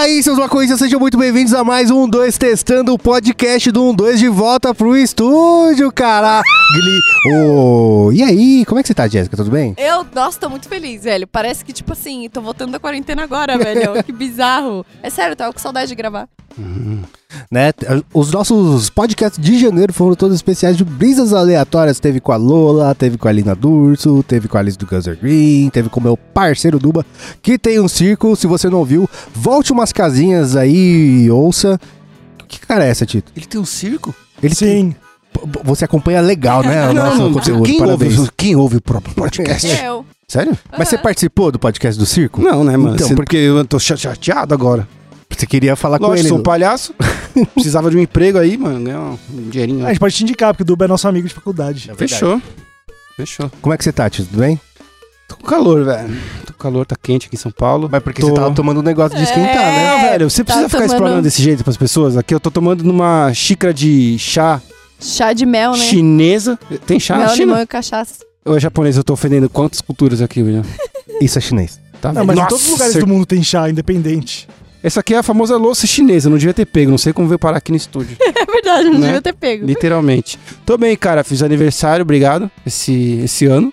aí, seus maconhistas, sejam muito bem-vindos a mais um 2 Testando, o podcast do 12 de volta pro estúdio, caralho. E aí, como é que você tá, Jéssica? Tudo bem? Nossa, tô muito feliz, velho. Parece que, tipo assim, tô voltando da quarentena agora, velho. Que bizarro. É sério, eu tava com saudade de gravar. Né? Os nossos podcasts de janeiro foram todos especiais de brisas aleatórias. Teve com a Lola, teve com a Lina Durso, teve com a Alice do Guzer Green, teve com o meu parceiro Duba, que tem um circo. Se você não ouviu, volte umas casinhas aí e ouça. Que cara é essa, Tito? Ele tem um circo? Ele Sim. Você acompanha legal, né? O nosso conteúdo. Quem ouve o próprio podcast? Eu. Sério? Mas você participou do podcast do circo? Não, né, mano? Então, Porque eu tô chateado agora. Você queria falar com Lógico, ele. sou um palhaço. Precisava de um emprego aí, mano. Ganhar um dinheirinho. A gente pode te indicar, porque o Duba é nosso amigo de faculdade. Fechou. Fechou. Como é que você tá, Tito? Tudo bem? Tô com calor, velho. Tô com calor, tá quente aqui em São Paulo. Mas porque você tava tomando um negócio de esquentar, né? Não, velho, você tá precisa ficar tomando- explanando desse jeito pras pessoas. Aqui eu tô tomando numa xícara de chá Chá de mel, né? chinesa. Tem chá na Mel, China? limão e cachaça. Ou é japonês? Eu tô ofendendo quantas culturas aqui, William? Isso é chinês. Tá Não, mas em todos os lugares do mundo tem chá independente. Essa aqui é a famosa louça chinesa. Não devia ter pego. Não sei como veio parar aqui no estúdio. É verdade, não Né? devia ter pego. Literalmente. Tô bem, cara. Fiz aniversário, obrigado. Esse ano.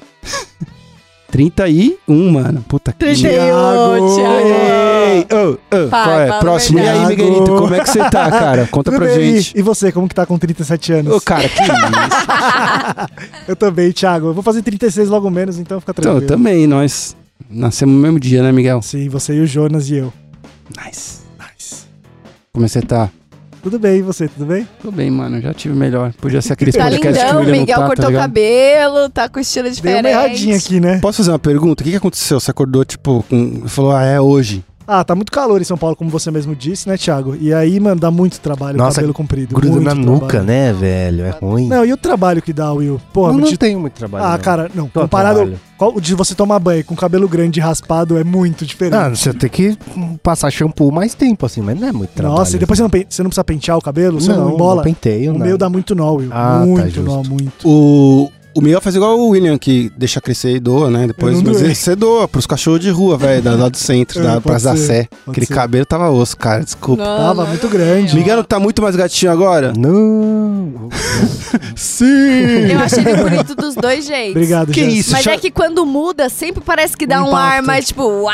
31, mano. Puta que 31, Thiago. Ei, Pai, qual é? fala a Próximo. E aí, verdade. Miguelito, como é que você tá, cara? Conta Tudo pra bem? gente. E você, como que tá com 37 anos? Ô, cara, que isso. Eu também, Thiago. Eu vou fazer 36 logo menos, então fica Então, tranquilo. eu também, nós nascemos no mesmo dia, né, Miguel? Sim, você e o Jonas e eu. Nice. Nice. Como você tá? Tudo bem, e você? Tudo bem? Tô bem, mano. Já tive melhor. Podia ser aqueles Tá podcasts que o lindão, William não Miguel tá, cortou tá o ligado? cabelo, tá com estilo Dei diferente. uma erradinha aqui, né? Posso fazer uma pergunta? O que aconteceu? Você acordou, tipo, falou, é hoje. Ah, tá muito calor em São Paulo, como você mesmo disse, né, Thiago? E aí, mano, dá muito trabalho o Nossa, cabelo comprido. Gruda muito na nuca, trabalho. né, velho? É ruim. Não, e o trabalho que dá, Will? Porra, não de... tenho muito trabalho. Ah, não. cara, não. Tô Comparado trabalho. o de você tomar banho com cabelo grande e raspado é muito diferente. Ah, você tem que passar shampoo mais tempo, assim, mas não é muito trabalho. Nossa, e depois você não precisa pentear o cabelo? Você não embola? Não penteio, O não. meu dá muito nó, Will. Ah, tá muito justo. nó, muito. O Miguel faz igual o William, que deixa crescer e doa, né? Depois, Eu não mas doei. você doa pros cachorros de rua, velho, lá do centro, da Pode Praça da ser, Sé. pode Aquele ser. cabelo tava osso, cara, desculpa. Não, Tava não. muito grande. Miguel tá muito mais gatinho agora? Não. Sim! Eu achei ele bonito dos dois jeitos. Obrigado, Que Jéssica. isso? Mas é que quando muda, sempre parece que dá Um um ar impacto. mais tipo, uau!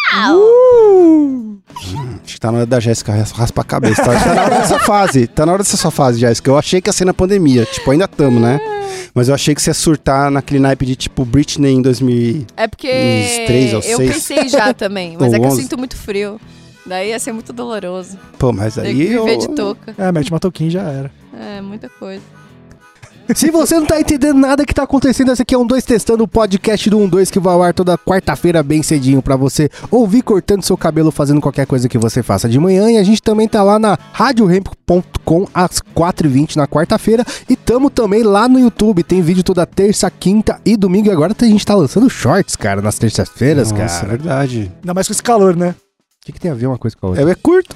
Acho que tá na hora da Jéssica raspar a cabeça. Tá na hora dessa fase. Tá na hora dessa sua fase, Jéssica. Eu achei que ia ser na pandemia. Tipo, ainda tamo, né? Mas eu achei que você ia surtar naquele naipe de tipo Britney em 2000. É porque Uns 3 ou eu 6. pensei já também, mas Ou é que eu 11. sinto muito frio. Daí ia ser muito doloroso. Pô, mas Ter aí. que viver eu- de touca. É, mete uma touquinha e já era. É, muita coisa. Se você não tá entendendo nada que tá acontecendo, esse aqui é um 2 Testando, o podcast do 12 que vai ao ar toda quarta-feira bem cedinho pra você ouvir cortando seu cabelo, fazendo qualquer coisa que você faça de manhã. E a gente também tá lá na radiorempo.com às 4h20 na quarta-feira. E tamo também lá no YouTube, tem vídeo toda terça, quinta e domingo. E agora a gente tá lançando shorts, cara, nas terças-feiras, Nossa, é cara. verdade. Ainda mais com esse calor, né? O que tem a ver uma coisa com a outra? É curto.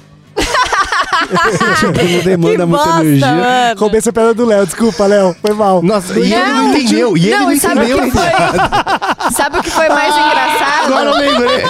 Tipo, não demanda Que muita bosta, energia. mano. Roubei essa pedra do Léo, desculpa, Léo. Foi mal. Nossa, e ele não entendeu, e ele não e sabe entendeu. o que foi? Sabe o que foi mais engraçado? Agora eu lembrei.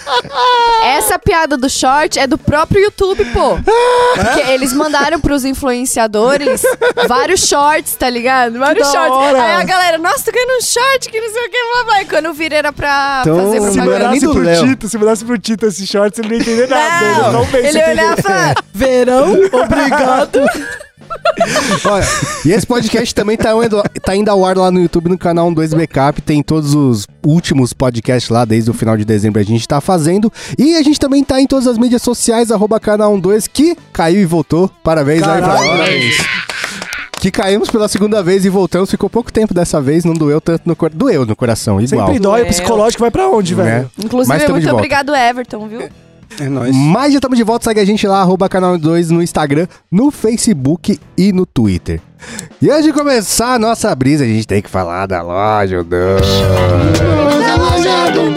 Essa piada do short é do próprio YouTube, pô. Porque eles mandaram pros influenciadores vários shorts, tá ligado? Vários da shorts. hora. Aí a galera, nossa, tô ganhando um short, que não sei o que, blá, blá. E quando vira era pra Então, fazer se Se não era propaganda. nem mandasse do pro Léo. Tito, se mandasse pro Tito esse short, você não ia entender nada. Não, Não bem, ele você ia olhar e falar, verão, obrigado. Olha, e esse podcast também tá indo ao ar lá no YouTube, no canal 12 Backup. Tem todos os últimos podcasts lá, desde o final de dezembro a gente tá fazendo. E a gente também tá em todas as mídias sociais, @canal 12, que caiu e voltou. Parabéns aí pra Caralho. nós. Que caímos pela segunda vez e voltamos. Ficou pouco tempo dessa vez, não doeu tanto no coração. Doeu no coração, igual. Sempre dói, o Doeu. psicológico vai pra onde, Né? velho? Mas Inclusive, tamo de muito volta. obrigado, Everton, viu? É nóis. Mas já estamos de volta, segue a gente lá, @canal 2 no Instagram, no Facebook e no Twitter. E antes de começar a nossa brisa, a gente tem que falar da loja do 12. Da loja do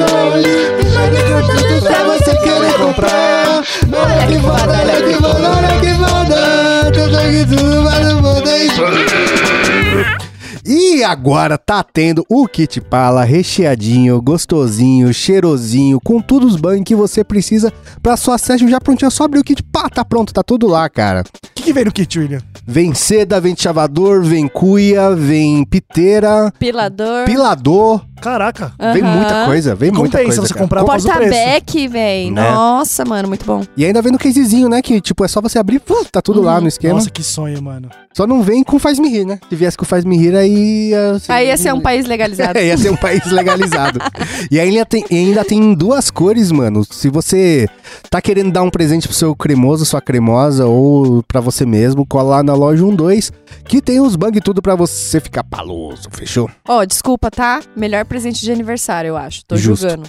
12, pra você querer comprar. Olha que foda, olha que foda, olha que foda. Tudo que tu vai no mundo é isso. E agora tá tendo o Kit Pala recheadinho, gostosinho, cheirosinho, com todos os banhos que você precisa pra sua session já prontinha. Só abrir o kit, pá, tá pronto, tá tudo lá, cara. O que vem no kit, William? Vem seda, vem chavador, vem cuia, vem piteira, pilador. Caraca. Vem muita coisa, vem muita coisa. Compensa você cara. comprar por causa do preço. Porta-back, velho. Né? Nossa, mano, muito bom. E ainda vem no casezinho, né? Que tipo, é só você abrir, tá tudo lá no esquema. Nossa, que sonho, mano. Só não vem com Faz-me Rir, né? Se viesse com Faz-me Rir, aí... Aí ia ser um país legalizado. Ia ser um país legalizado. E ainda tem 2 cores, mano. Se você tá querendo dar um presente pro seu cremoso, sua cremosa, ou pra você mesmo, cola lá na loja 12, que tem os bugs e tudo pra você ficar paloso, fechou? Ó, desculpa, tá? Melhor presente de aniversário, eu acho. Tô Justo. julgando.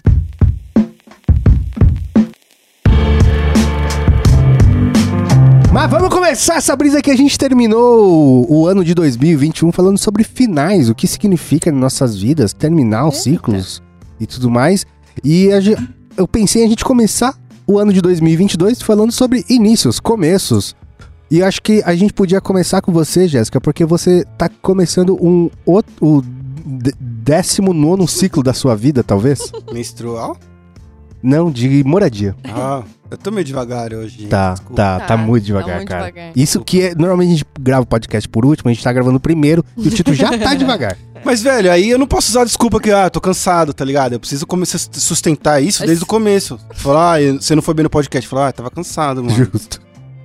Mas vamos começar essa brisa que a gente terminou o ano de 2021 falando sobre finais, o que significa em nossas vidas, terminar os ciclos e tudo mais. E eu pensei em a gente começar o ano de 2022 falando sobre inícios, começos. E acho que a gente podia começar com você, Jéssica, porque você tá começando o 19º ciclo da sua vida, talvez? Menstrual? Não, de moradia. Eu tô meio devagar hoje. Tá muito devagar, muito cara. devagar. Isso que é... Normalmente a gente grava o podcast por último, a gente tá gravando primeiro e o Tito já tá devagar. Mas, velho, aí eu não posso usar a desculpa que, tô cansado, tá ligado? Eu preciso começar a sustentar isso desde o começo. Falar, você não foi bem no podcast. Falar, tava cansado, mano. Justo.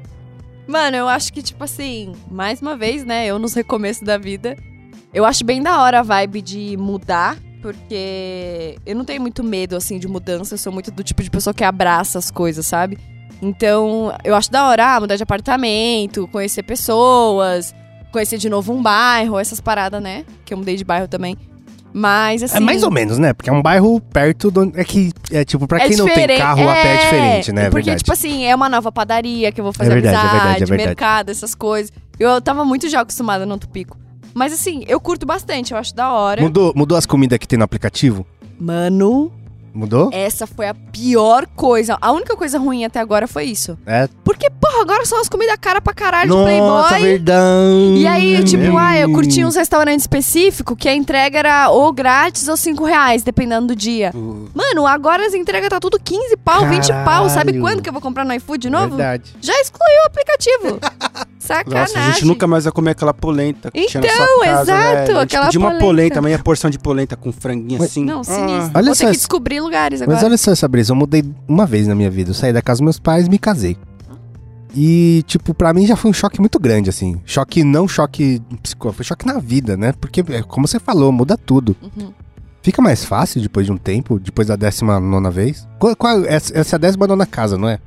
Mano, eu acho que, tipo assim, mais uma vez, né, eu nos recomeços da vida, eu acho bem da hora a vibe de mudar, porque eu não tenho muito medo, assim, de mudança, eu sou muito do tipo de pessoa que abraça as coisas, sabe? Então, eu acho da hora mudar de apartamento, conhecer pessoas, conhecer de novo um bairro, essas paradas, né, que eu mudei de bairro também. Mas, assim... É mais ou menos, né? Porque é um bairro perto do... É tipo, pra quem não tem carro, a pé é diferente, né? Porque, verdade. tipo assim, é uma nova padaria que eu vou fazer verdade, amizade, verdade. mercado, essas coisas. Eu tava muito já acostumada no Tupico. Mas assim, eu curto bastante, eu acho da hora. Mudou as comidas que tem no aplicativo? Mano, Mudou? essa foi a pior coisa. A única coisa ruim até agora foi isso. É. Porque, porra, agora são as comidas cara pra caralho de Nossa, Playboy. verdade. E aí, tipo, eu curti uns restaurantes específicos que a entrega era ou grátis ou R$5, dependendo do dia. Mano, agora as entregas tá tudo 15 pau, 20 pau. Sabe Caralho. quando que eu vou comprar no iFood de novo? Verdade. Já excluiu o aplicativo. Sacanagem. Nossa, a gente nunca mais vai comer aquela polenta que tinha na Então, sua casa, exato, velho. A gente aquela pediu uma polenta. polenta, meia porção de polenta com franguinho assim. Não, sinistro. Olha Vou só ter que esse- descobrir lugares agora. Mas olha só essa brisa, eu mudei uma vez na minha vida. Eu saí da casa dos meus pais e me casei. E, tipo, pra mim já foi um choque muito grande, assim. Choque psicólogo, foi choque na vida, né? Porque, como você falou, muda tudo. Uhum. Fica mais fácil depois de um tempo, depois da 19ª vez? Essa é a 19ª casa, não é?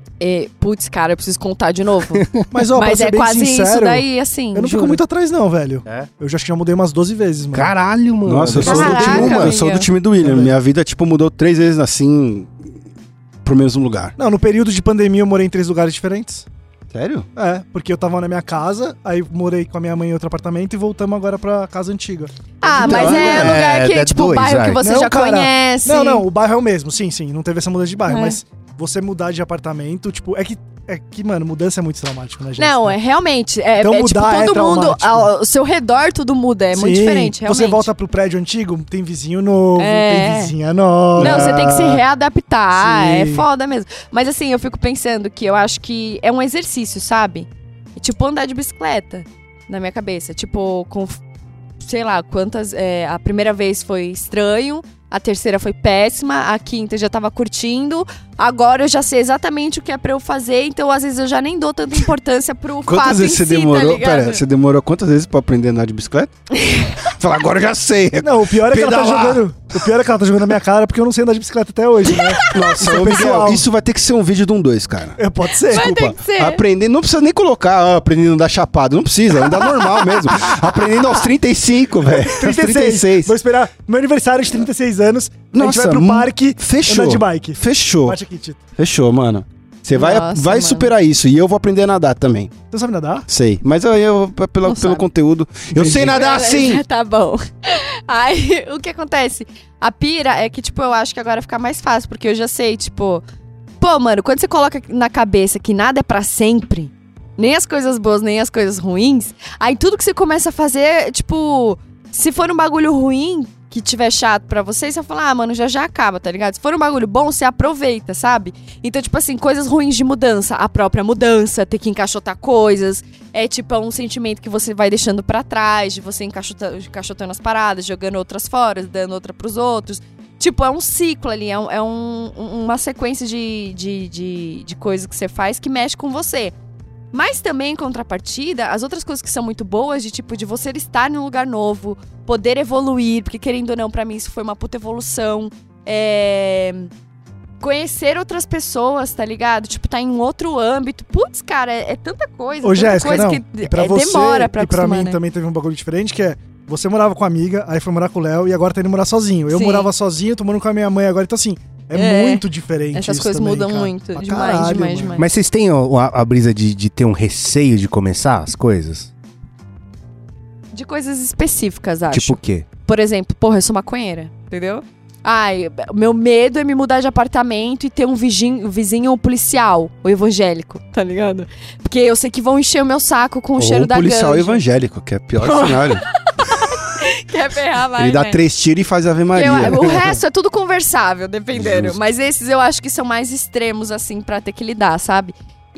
Putz, cara, eu preciso contar de novo. Mas, ó, pra Mas ser é bem quase sincero, isso daí, assim, eu não juro. fico muito atrás não, velho. É? Eu já acho que já mudei umas 12 vezes, mano. Caralho, mano. Nossa, eu sou, do Caraca, time, eu sou do William. time do William. Também. Minha vida, tipo, mudou 3 vezes assim, pro mesmo lugar. Não, no período de pandemia eu morei em 3 lugares diferentes. Sério? É, porque eu tava na minha casa, aí morei com a minha mãe em outro apartamento e voltamos agora pra casa antiga. Ah, Então, mas é lugar que, é tipo, o dois, bairro vai. que você Não, já cara. conhece. Não, o bairro é o mesmo, sim, não teve essa mudança de bairro, É. mas você mudar de apartamento, tipo, é que, mano, mudança é muito traumático, né, Jéssica? Não, é realmente. É, Então é tipo, mudar é todo mundo, traumático. ao seu redor tudo muda. É muito Sim, diferente, realmente. Você volta pro prédio antigo, tem vizinho novo, É. tem vizinha nova. Não, você tem que se readaptar. Sim. É foda mesmo. Mas assim, eu fico pensando que eu acho que é um exercício, sabe? É tipo andar de bicicleta na minha cabeça. Tipo, com sei lá quantas. A primeira vez foi estranho, a terceira foi péssima, a quinta eu já tava curtindo. Agora eu já sei exatamente o que é pra eu fazer, então às vezes eu já nem dou tanta importância pro Quantas fato vezes em você si, demorou? tá ligado? Pera, você demorou quantas vezes pra aprender a andar de bicicleta? Fala, agora eu já sei. Não, o pior é que ela tá Pedalar. jogando. O pior é que ela tá jogando na minha cara porque eu não sei andar de bicicleta até hoje, né? Nossa, é ô, Miguel, pessoal. isso vai ter que ser um vídeo de 2, cara. Pode ser. Vai ter que ser. Aprender, não precisa nem colocar aprendendo a andar chapado, não precisa, andar normal mesmo. Aprendendo aos 35, velho. Aos 36. Vou esperar meu aniversário de 36 anos. a gente Nossa, vai pro parque fechou. andar de bike. Fechou. Bate aqui, Tito. Fechou, mano. Você vai Nossa, vai mano. superar isso e eu vou aprender a nadar também. Você sabe nadar? Sei. Mas eu pelo sabe. conteúdo. Eu sei nadar sim! Tá bom. Aí, o que acontece? A pira é que, tipo, eu acho que agora fica mais fácil, porque eu já sei, tipo... Pô, mano, quando você coloca na cabeça que nada é pra sempre, nem as coisas boas, nem as coisas ruins, aí tudo que você começa a fazer, tipo... Se for um bagulho ruim, que tiver chato pra você vai falar, mano, já acaba, tá ligado? Se for um bagulho bom, você aproveita, sabe? Então, tipo assim, coisas ruins de mudança. A própria mudança, ter que encaixotar coisas. É tipo um sentimento que você vai deixando pra trás, de você encaixotando as paradas, jogando outras fora, dando outra pros outros. Tipo, é um ciclo ali, uma sequência de coisas que você faz que mexe com você. Mas também, em contrapartida, as outras coisas que são muito boas, de tipo, de você estar em um lugar novo, poder evoluir, porque querendo ou não, pra mim isso foi uma puta evolução. Conhecer outras pessoas, tá ligado? Tipo, tá em um outro âmbito. Putz, cara, é tanta coisa. Ô, Jéssica, coisa não. que E pra você, demora pra e pra acostumar, mim né? também teve um bagulho diferente, que é, você morava com a amiga, aí foi morar com o Léo, e agora tá indo morar sozinho. Eu Sim. morava sozinho, tô morando com a minha mãe agora, então assim, é muito diferente. Essas isso coisas também, mudam cara. muito. Pra Demais, caralho, demais, mano. demais. Mas vocês têm a brisa de ter um receio de começar as coisas? De coisas específicas, acho. Tipo o quê? Por exemplo, porra, eu sou maconheira, entendeu? Ai, meu medo é me mudar de apartamento e ter um vizinho policial, ou evangélico, tá ligado? Porque eu sei que vão encher o meu saco com o cheiro da policial ganja. evangélico, que é pior cenário. Quer ferrar mais, Ele dá né? 3 tiros e faz Ave Maria. O resto é tudo conversável, dependendo. Justo. Mas esses eu acho que são mais extremos, assim, pra ter que lidar, sabe?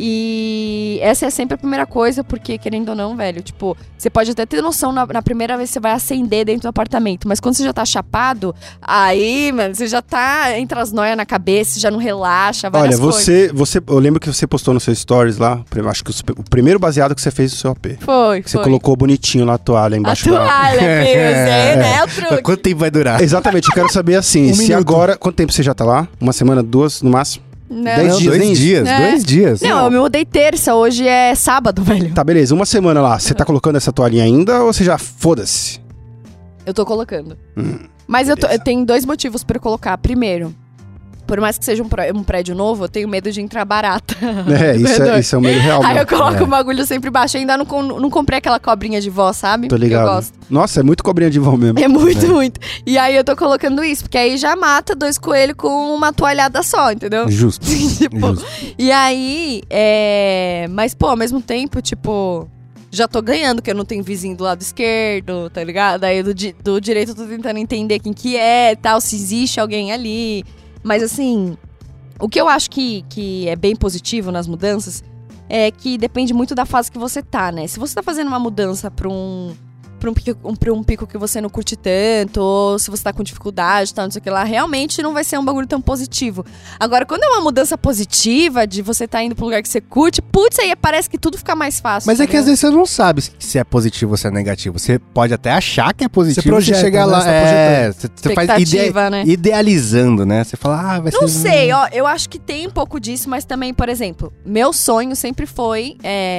E essa é sempre a primeira coisa, porque, querendo ou não, velho, tipo, você pode até ter noção na primeira vez que você vai acender dentro do apartamento, mas quando você já tá chapado, aí, mano, você já tá entre as noias na cabeça, já não relaxa, várias Olha, coisas. você, eu lembro que você postou no seu stories lá, acho que o primeiro baseado que você fez no seu AP. Foi. Você colocou bonitinho lá a toalha a embaixo da... toalha, filho, né? O truque. Quanto tempo vai durar? Exatamente, eu quero saber assim, se minuto. agora... Quanto tempo você já tá lá? 1 semana, 2 no máximo? Não. 10 dias, nem 2 isso. dias, É. 2 dias. Não, eu me mudei terça, hoje é sábado, velho. Tá, beleza, 1 semana lá. Você tá colocando essa toalhinha ainda ou você já foda-se? Eu tô colocando. Mas eu tenho 2 motivos pra eu colocar. Primeiro, por mais que seja um prédio novo, eu tenho medo de entrar barata. Isso é o meio real. Aí meu. eu coloco o bagulho sempre baixo. Eu ainda não comprei aquela cobrinha de vó, sabe? Tô ligado. Eu gosto. Nossa, é muito cobrinha de vão mesmo. É muito. E aí eu tô colocando isso, porque aí já mata 2 coelhos com uma toalhada só, entendeu? Justo. Tipo, Justo. e aí, mas pô, ao mesmo tempo, tipo, já tô ganhando, que eu não tenho vizinho do lado esquerdo, tá ligado? Aí do direito eu tô tentando entender quem que é e tal, se existe alguém ali. Mas assim, o que eu acho que é bem positivo nas mudanças é que depende muito da fase que você tá, né? Se você tá fazendo uma mudança pra um pico que você não curte tanto, ou se você tá com dificuldade, tal, não sei o que lá, realmente não vai ser um bagulho tão positivo. Agora, quando é uma mudança positiva, de você tá indo pro lugar que você curte, putz, aí parece que tudo fica mais fácil. Mas tá é que às ligado? vezes você não sabe se é positivo ou se é negativo. Você pode até achar que é positivo. Você projeta, chegar né? lá. Você tá Você faz Expectativa, né? idealizando, né? Você fala, vai ser. Não sei, ó, eu acho que tem um pouco disso, mas também, por exemplo, meu sonho sempre foi.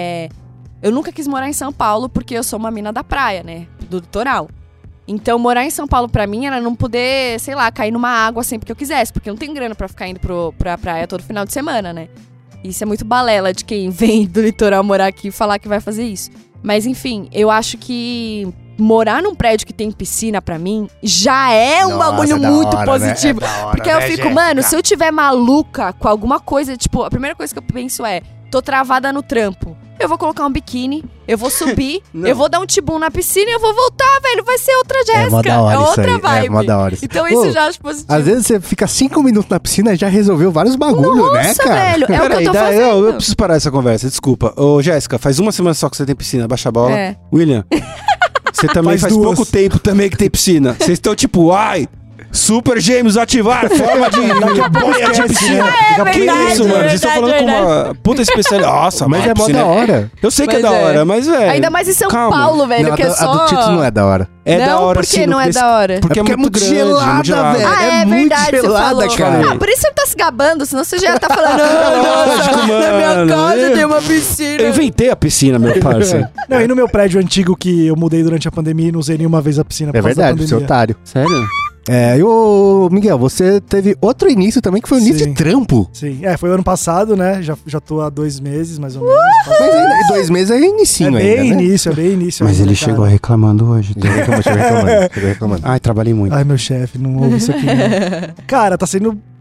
Eu nunca quis morar em São Paulo porque eu sou uma mina da praia, né? Do litoral. Então, morar em São Paulo pra mim era não poder, sei lá, cair numa água sempre que eu quisesse, porque eu não tenho grana pra ficar indo pra praia todo final de semana, né? Isso é muito balela de quem vem do litoral morar aqui e falar que vai fazer isso. Mas, enfim, eu acho que morar num prédio que tem piscina pra mim já é um Nossa, bagulho é da muito hora, positivo. né? É da hora, Porque eu né, fico, Jéssica? mano, se eu tiver maluca com alguma coisa, tipo, a primeira coisa que eu penso é, tô travada no trampo. Eu vou colocar um biquíni, eu vou subir, eu vou dar um tibum na piscina e eu vou voltar, velho. Vai ser outra Jéssica. mó da hora isso outra aí, vibe. é mó da hora isso. Então isso Ô, eu já acho positivo. Às vezes você fica 5 minutos na piscina e já resolveu vários bagulhos, né, Nossa, cara? velho, é o que eu Peraí, tô fazendo. eu preciso parar essa conversa, desculpa. Ô, Jéssica, faz 1 semana só que você tem piscina, baixa a bola. É. William, você também Faz faz 2. pouco tempo também que tem piscina. Vocês estão tipo, Super Gêmeos ativar, forma de boia de piscina. Que verdade, isso, mano? Vocês estão falando com verdade. uma puta especialista. Nossa, Mas é mó piscina da hora. Eu sei que é Mas da é. hora, mas, velho. Ainda mais em São calma. Paulo, velho, Não, que é a só... do Tito não é da hora. É Não, da hora, por que sim, não é desse- da hora? Porque é muito muito grande, gelada, muito gelado. velho. Ah, é muito verdade, você gelada, falou. cara. Ah, por isso você tá se gabando, senão você já ia tá falando, Lógico, nossa, na minha mano. casa tem uma piscina. Eu inventei a piscina, meu parceiro. Não, e no meu prédio antigo que eu mudei durante a pandemia e não usei nenhuma vez a piscina por É causa verdade, da você é pandemia. otário. Sério? E o Miguel, você teve outro início também, que foi o início Sim. de trampo. Sim, foi ano passado, né? Já tô há 2 meses, mais ou menos. Mas ainda, 2 meses é inicinho É bem ainda, né? início, é bem início. Mas ainda, ele cara. chegou reclamando hoje. Chegou reclamando. Ai, trabalhei muito. Ai, meu chefe, não ouve isso aqui, não. Cara, tá sendo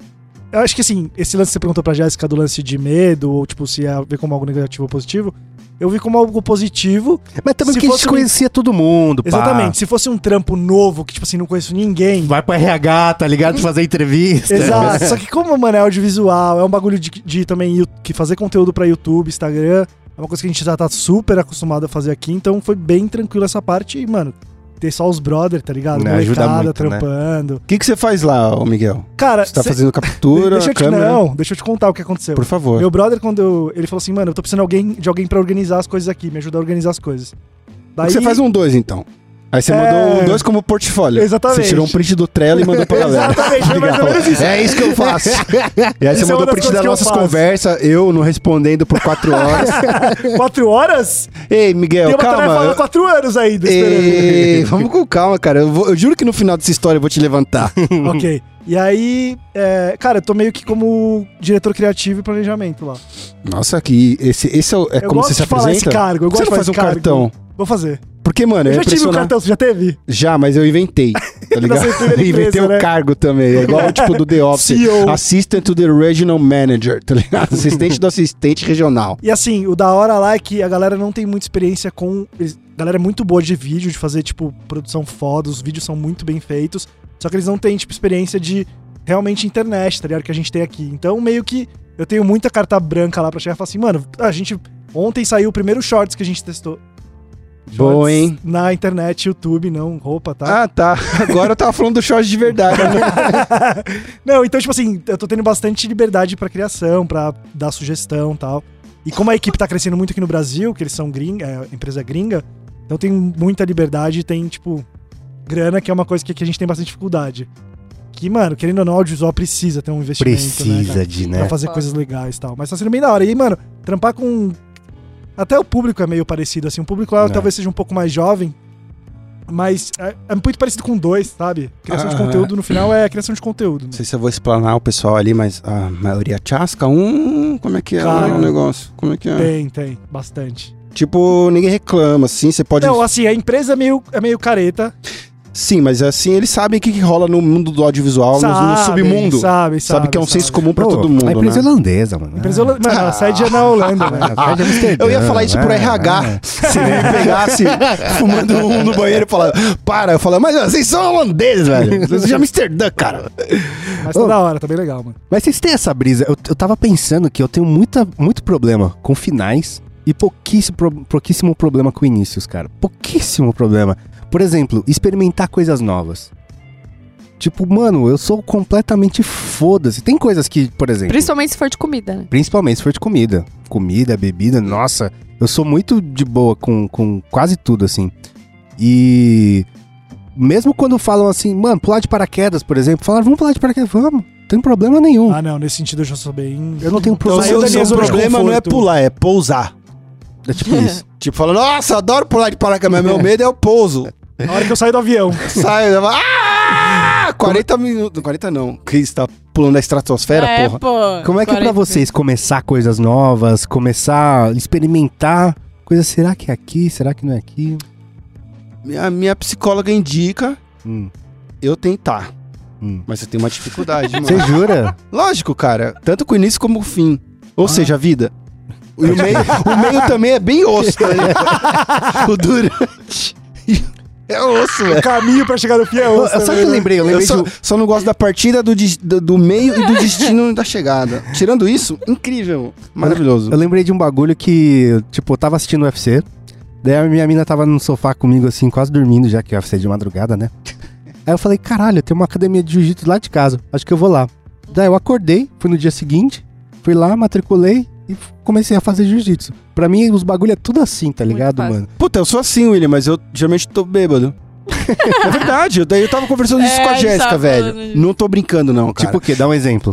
eu acho que assim, esse lance que você perguntou pra Jéssica do lance de medo, ou tipo, se ia ver como algo negativo ou positivo, eu vi como algo positivo. Mas também Se que a gente fosse conhecia todo mundo, pá. Exatamente, se fosse um trampo novo, que tipo assim, não conheço ninguém. Vai pro RH, tá ligado? Fazer entrevista. Exato, só que como, mano, é audiovisual, é um bagulho de também que fazer conteúdo pra YouTube, Instagram, é uma coisa que a gente já tá super acostumado a fazer aqui, então foi bem tranquilo essa parte e, mano, ter só os brother, tá ligado? Né, ajuda muito, trampando. O que você faz lá, ô Miguel? Cara, Você tá fazendo captura, deixa eu te, câmera? não, deixa eu te contar o que aconteceu. Por favor. Meu brother, ele falou assim, mano, eu tô precisando de alguém pra organizar as coisas aqui, me ajudar a organizar as coisas. Daí, Você faz um 2, então. Aí você mandou um 2 como portfólio. Exatamente. Você tirou um print do Trello e mandou pra galera. Exatamente, foi mais ou menos isso. É isso que eu faço. E aí Isso você é uma mandou das print coisas das que eu nossas faço. conversas, eu não respondendo por 4 horas. 4 horas? Ei, Miguel, Tem uma tarefa calma. há 4 anos ainda esperando. Ei, vamos com calma, cara. Eu juro que no final dessa história eu vou te levantar. Ok. E aí, cara, eu tô meio que como diretor criativo e planejamento lá. Nossa, que esse é Eu como gosto você se de falar esse apresenta? cargo, eu Por que gosto você não de faz um fazer esse cartão? Vou fazer. Porque, mano, Eu é já tive o impressionante. cartão, você já teve? Já, mas eu inventei, tá ligado? Nasceu primeira Eu inventei empresa, o né? cargo também, é igual tipo do The Office. CEO. Assistant to the Regional Manager, tá ligado? Assistente do assistente regional. E assim, o da hora lá é que a galera não tem muita experiência com... A galera é muito boa de vídeo, de fazer, tipo, produção foda, os vídeos são muito bem feitos, só que eles não têm, tipo, experiência de realmente internet, tá ligado? Que a gente tem aqui. Então, meio que eu tenho muita carta branca lá pra chegar e falar assim, mano, ontem saiu o primeiro Shorts que a gente testou. Bom, Shorts hein? Na internet, YouTube, não roupa, tá? Ah, tá. Agora eu tava falando do short de verdade. Né? Não, então, tipo assim, eu tô tendo bastante liberdade pra criação, pra dar sugestão e tal. E como a equipe tá crescendo muito aqui no Brasil, que eles são empresa gringa, então tem muita liberdade e tem, tipo, grana, que é uma coisa que aqui a gente tem bastante dificuldade. Que, mano, querendo ou não, o audiovisual precisa ter um investimento, Precisa né, pra fazer Foda. coisas legais e tal. Mas tá sendo bem da hora. E, mano, trampar com... Até o público é meio parecido, assim. O público lá talvez seja um pouco mais jovem, mas é muito parecido com 2, sabe? Criação de conteúdo, no final, é criação de conteúdo. Não sei se eu vou explanar o pessoal ali, mas a maioria chasca. Como é que é Cara, o negócio? Como é que é? Tem, bastante. Tipo, ninguém reclama, assim, você pode... Não, assim, a empresa é meio careta. Sim, mas assim, eles sabem o que rola no mundo do audiovisual, no submundo. Sabe que é um senso comum pra todo mundo, A empresa né? holandesa, mano. Mano, a sede é na Holanda, velho. A sede é Amsterdã, Eu ia falar isso pro né? RH. Se ele me pegasse fumando um no banheiro e falar, eu falava, mas vocês são holandeses, velho. Vocês são de Amsterdã, cara. Mas tá da hora, tá bem legal, mano. Mas vocês têm essa brisa? Eu tava pensando que eu tenho muito problema com finais e pouquíssimo problema com inícios, cara. Pouquíssimo problema. Por exemplo, experimentar coisas novas. Tipo, mano, eu sou completamente foda-se. Tem coisas que, por exemplo... Principalmente se for de comida, né? Principalmente se for de comida. Comida, bebida, nossa. Eu sou muito de boa com quase tudo, assim. E... Mesmo quando falam assim, mano, pular de paraquedas, por exemplo. Falaram, vamos pular de paraquedas. Vamos, não tem problema nenhum. Ah, não, nesse sentido eu já sou bem... Eu não tenho Então, problema. Saiu da minha o zona de problema não é conforto. pular, é pousar. É tipo isso. Tipo, falando, nossa, adoro pular de paraquedas, mas meu medo é o pouso. Na hora que eu saio do avião. Sai, eu falo, 40 minutos. 40 não. Cris tá pulando a estratosfera, porra. Pô. Como é que é pra 40 vocês começar coisas novas, começar a experimentar coisas, será que é aqui, será que não é aqui? Minha psicóloga indica eu tentar. Hum. Mas eu tenho uma dificuldade, mano. Você jura? Lógico, cara. Tanto com o início como o fim. Ou seja, a vida. E o meio também é bem osso, tá ligado? O durante. É osso, O velho. caminho pra chegar no fim é osso. Sabe o que eu lembrei? Eu Eu lembrei de... só não gosto da partida, do meio e do destino da chegada. Tirando isso, incrível. Maravilhoso. Eu lembrei de um bagulho que, tipo, eu tava assistindo o UFC, daí a minha mina tava no sofá comigo, assim, quase dormindo, já que o UFC é de madrugada, né? Aí eu falei, caralho, tem uma academia de jiu-jitsu lá de casa, acho que eu vou lá. Daí eu acordei, fui no dia seguinte, fui lá, matriculei e comecei a fazer jiu-jitsu. Pra mim, os bagulho é tudo assim, tá ligado, fácil. mano? Puta, eu sou assim, William, mas eu geralmente tô bêbado. É verdade, daí eu tava conversando isso com a a gente Jéssica, tava velho. falando disso. Não tô brincando, não, cara. Tipo o quê? Dá um exemplo.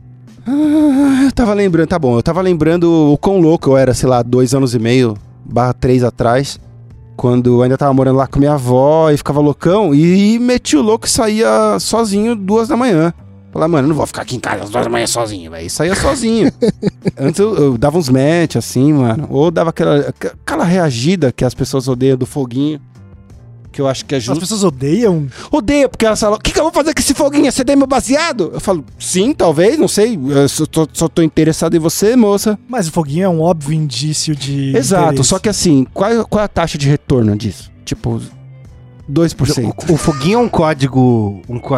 Eu tava lembrando, tá bom, eu tava lembrando o quão louco eu era, sei lá, 2 anos e meio, /3 atrás, quando eu ainda tava morando lá com minha avó e ficava loucão, e meti o louco e saía sozinho 2 da manhã. Falar, mano, eu não vou ficar aqui em casa às 2 da manhã sozinho, velho. E saía sozinho. Antes eu dava uns match, assim, mano, ou dava aquela reagida que as pessoas odeiam do foguinho. que eu acho que é As justo. pessoas odeiam? Odeia, porque elas falam, o que eu vou fazer com esse foguinho? Você tem meu baseado? Eu falo, sim, talvez, não sei. Eu só tô interessado em você, moça. Mas o foguinho é um óbvio indício de Exato, interesse. só que assim, qual é a taxa de retorno disso? Tipo, 2%. O foguinho é um código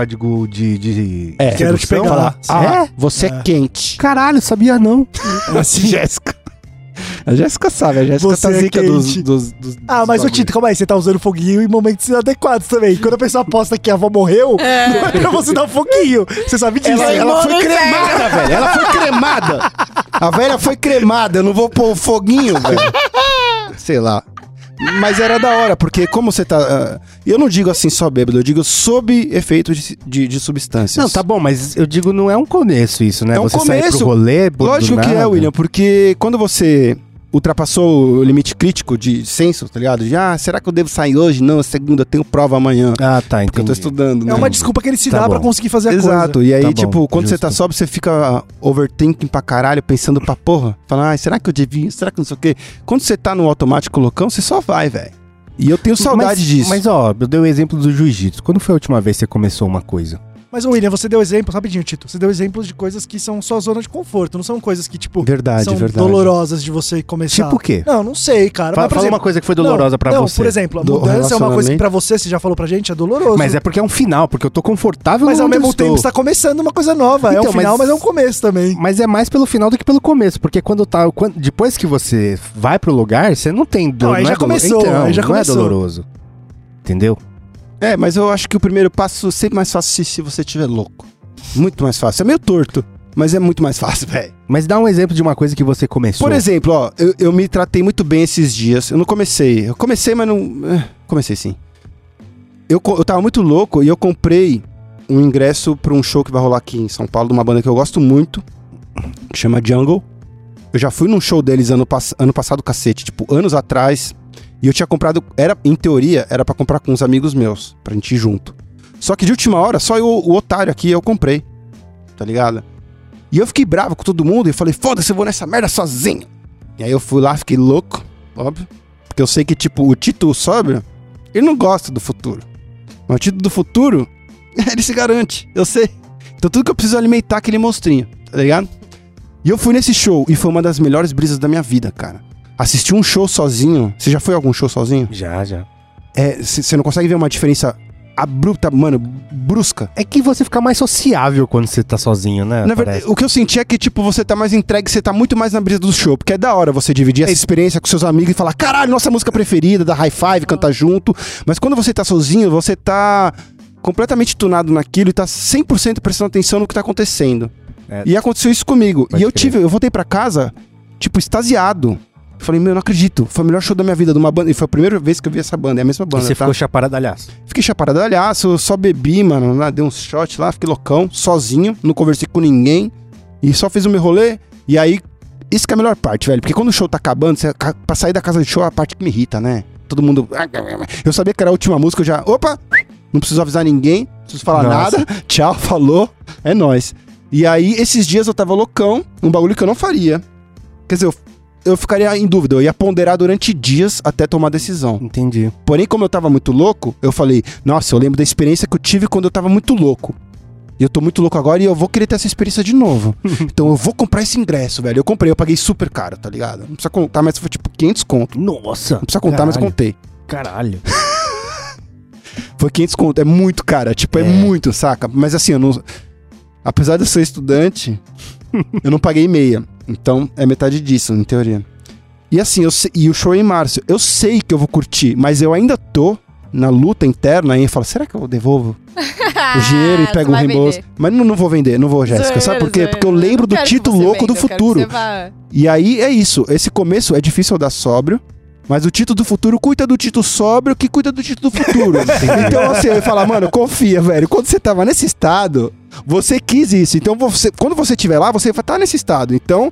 de Quero te sedução? pegar. Ah, você é É. quente. Caralho, sabia não. É assim. Jéssica. A Jéssica sabe, a Jéssica Você tá é zica quente. dos Ah, mas ô bagulho. Tito, calma aí, você tá usando foguinho em momentos inadequados também. Quando a pessoa aposta que a avó morreu, não é pra você dar um foguinho. Você sabe disso. Ela foi cremada, velho. Ela foi cremada. A velha foi cremada. Eu não vou pôr foguinho, velho. Sei lá. Mas era da hora, porque como você tá... eu não digo assim só bêbado, eu digo sob efeito de substâncias. Não, tá bom, mas eu digo, não é um começo isso, né? É um você sair começo. pro rolê, do Lógico que é, nada. William, porque quando você ultrapassou o limite crítico de senso, tá ligado? De, será que eu devo sair hoje? Não, segunda, eu tenho prova amanhã. Ah, tá, Porque eu tô entendi. estudando, né? É uma desculpa que ele se Tá dá bom. pra conseguir fazer a Exato, coisa. e aí, Tá bom, tipo, quando você justo. tá sóbrio, você fica overthinking pra caralho, pensando pra porra. Fala, será que eu devia? Será que não sei o quê? Quando você tá no automático loucão, você só vai, velho. E eu tenho saudade disso. Mas, ó, eu dei o exemplo do jiu-jitsu. Quando foi a última vez que você começou uma coisa? Mas, William, você deu exemplo, rapidinho, Tito. Você deu exemplos de coisas que são sua zona de conforto. Não são coisas que, tipo, Verdade, são verdade. dolorosas de você começar. Tipo o quê? Não sei, cara. Fala, mas, por fala exemplo, uma coisa que foi dolorosa pra você. por exemplo, a Do mudança é uma coisa que relacionamento. pra você já falou pra gente, é doloroso. Mas é porque é um final, porque eu tô confortável Mas ao onde eu mesmo estou. tempo você tá começando uma coisa nova. é Então, um final, mas- mas é um começo também. Mas é mais pelo final do que pelo começo, porque depois que você vai pro lugar, você não tem dor. Não, aí não já é começou, Então, aí já não começou. é doloroso. Entendeu? Mas eu acho que o primeiro passo é sempre mais fácil se você estiver louco. Muito mais fácil. É meio torto, mas é muito mais fácil, velho. Mas dá um exemplo de uma coisa que você começou. Por exemplo, ó, eu me tratei muito bem esses dias. Eu não comecei. Eu comecei, mas não... comecei sim. Eu tava muito louco e eu comprei um ingresso pra um show que vai rolar aqui em São Paulo, de uma banda que eu gosto muito, que chama Jungle. Eu já fui num show deles ano passado, cacete, tipo, anos atrás. E eu tinha comprado... em teoria, era pra comprar com uns amigos meus, pra gente ir junto. Só que de última hora, só o otário aqui, eu comprei. Tá ligado? E eu fiquei bravo com todo mundo e falei, foda-se, eu vou nessa merda sozinho. E aí eu fui lá, fiquei louco, óbvio. Porque eu sei que, tipo, o Tito sóbrio, ele não gosta do futuro. Mas o Tito do futuro, ele se garante, eu sei. Então tudo que eu preciso é alimentar aquele monstrinho, tá ligado? E eu fui nesse show e foi uma das melhores brisas da minha vida, cara. Assistir um show sozinho, você já foi a algum show sozinho? Já. Você não consegue ver uma diferença abrupta, mano, brusca. É que você fica mais sociável quando você tá sozinho, né? Na verdade, o que eu senti é que, tipo, você tá mais entregue, você tá muito mais na brisa do show, porque é da hora você dividir essa experiência com seus amigos e falar, caralho, nossa música preferida, da high five, cantar junto. Mas quando você tá sozinho, você tá completamente tunado naquilo e tá 100% prestando atenção no que tá acontecendo. É. E aconteceu isso comigo. Pode E crer. eu voltei pra casa, tipo, extasiado. Falei, meu, não acredito. Foi o melhor show da minha vida, de uma banda. E foi a primeira vez que eu vi essa banda, é a mesma E banda, você tá? ficou chaparadalhaço. Fiquei chaparadalhaço, só bebi, mano, lá, dei uns shots lá, fiquei loucão, sozinho, não conversei com ninguém, e só fiz o meu rolê, e aí, isso que é a melhor parte, velho, porque quando o show tá acabando, pra sair da casa de show é a parte que me irrita, né? Todo mundo... Eu sabia que era a última música, eu já... Opa! Não preciso avisar ninguém, não preciso falar Nossa. nada, tchau, falou, é nóis. E aí, esses dias eu tava loucão, um bagulho que eu não faria. Quer dizer, eu ficaria em dúvida, eu ia ponderar durante dias até tomar decisão. Entendi. Porém, como eu tava muito louco, eu falei, nossa, eu lembro da experiência que eu tive quando eu tava muito louco. E eu tô muito louco agora e eu vou querer ter essa experiência de novo. Então eu vou comprar esse ingresso, velho. Eu comprei, eu paguei super caro, tá ligado? Não precisa contar, mas foi tipo 500 conto. Nossa. Não precisa contar, mas eu contei. Caralho. Foi 500 conto, é muito cara, tipo, é muito, saca? Mas assim, eu não... Apesar de eu ser estudante, eu não paguei meia. Então, é metade disso, em teoria. E assim, e o show é em março. Eu sei que eu vou curtir, mas eu ainda tô na luta interna e falo, será que eu devolvo o dinheiro e pego o reembolso? Mas não vou vender, não vou, Jéssica. Sabe por quê? Porque eu lembro do título louco do futuro. E aí, é isso. Esse começo é difícil eu dar sóbrio, mas o título do futuro cuida do título sóbrio que cuida do título do futuro. Então, assim, eu ia falar, mano, confia, velho. Quando você tava nesse estado, você quis isso. Então, quando você estiver lá, você vai estar nesse estado. Então,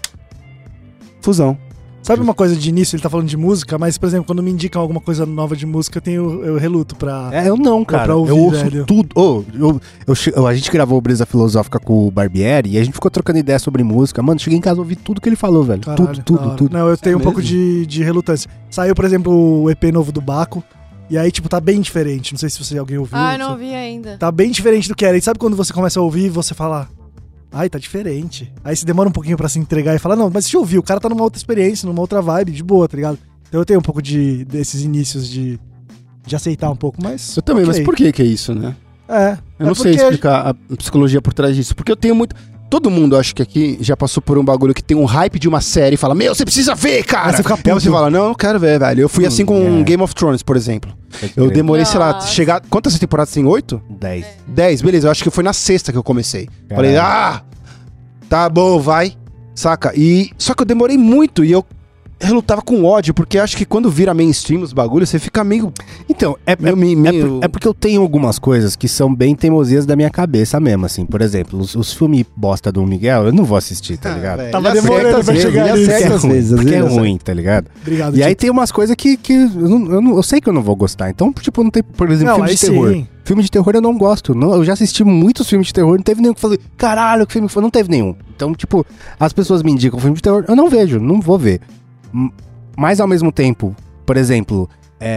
fusão. Sabe uma coisa de início, ele tá falando de música, mas, por exemplo, quando me indicam alguma coisa nova de música, eu reluto pra... Eu não, cara. pra ouvir, eu ouço velho. tudo. A gente gravou o Brisa Filosófica com o Barbieri e a gente ficou trocando ideia sobre música. Mano, cheguei em casa e ouvi tudo que ele falou, velho. Caralho, da hora. Tudo. Não, eu tenho um pouco mesmo? de relutância. Saiu, por exemplo, o EP novo do Baco. E aí, tipo, tá bem diferente. Não sei se alguém ouviu. Ah, eu não ouvi ainda. Tá bem diferente do que era. E sabe quando você começa a ouvir e você fala... Ai, tá diferente. Aí você demora um pouquinho pra se entregar e falar, não, mas deixa eu ouvir, o cara tá numa outra experiência, numa outra vibe, de boa, tá ligado? Então eu tenho um pouco desses inícios de aceitar um pouco, mas... Eu também, ok. mas por que é isso, né? Eu Eu não sei explicar a psicologia por trás disso, porque eu tenho muito... Todo mundo, acho que aqui, já passou por um bagulho que tem um hype de uma série e fala, meu, você precisa ver, cara! Aí você fica E aí você puto. fala, não, eu quero ver, velho. Eu fui assim com Game of Thrones, por exemplo. Eu demorei, sei lá, Nossa. chegar... Quantas temporadas tem? 8? 10. 10, beleza. Eu acho que foi na sexta que eu comecei. Falei, tá bom, vai. Saca? E só que eu demorei muito e eu relutava com ódio, porque acho que quando vira mainstream os bagulhos, você fica meio... Então, meio... é porque eu tenho algumas coisas que são bem teimosias da minha cabeça mesmo, assim. Por exemplo, os filmes bosta do Miguel, eu não vou assistir, tá ligado? velho, Tava ele acerta demorando às pra vezes, chegar ele nisso. acerta às vezes, às Porque é vezes ele ruim, tá ligado? Obrigado, E aí Tito. tem umas coisas que eu sei que eu não vou gostar. Então, tipo, não tem, por exemplo, Não, filme aí de terror. sim. Filme de terror eu não gosto. Não, eu já assisti muitos filmes de terror, não teve nenhum que falei, caralho, que filme foi? Não teve nenhum. Então, tipo, as pessoas me indicam filme de terror, eu não vejo, não vou ver. Mas ao mesmo tempo, por exemplo,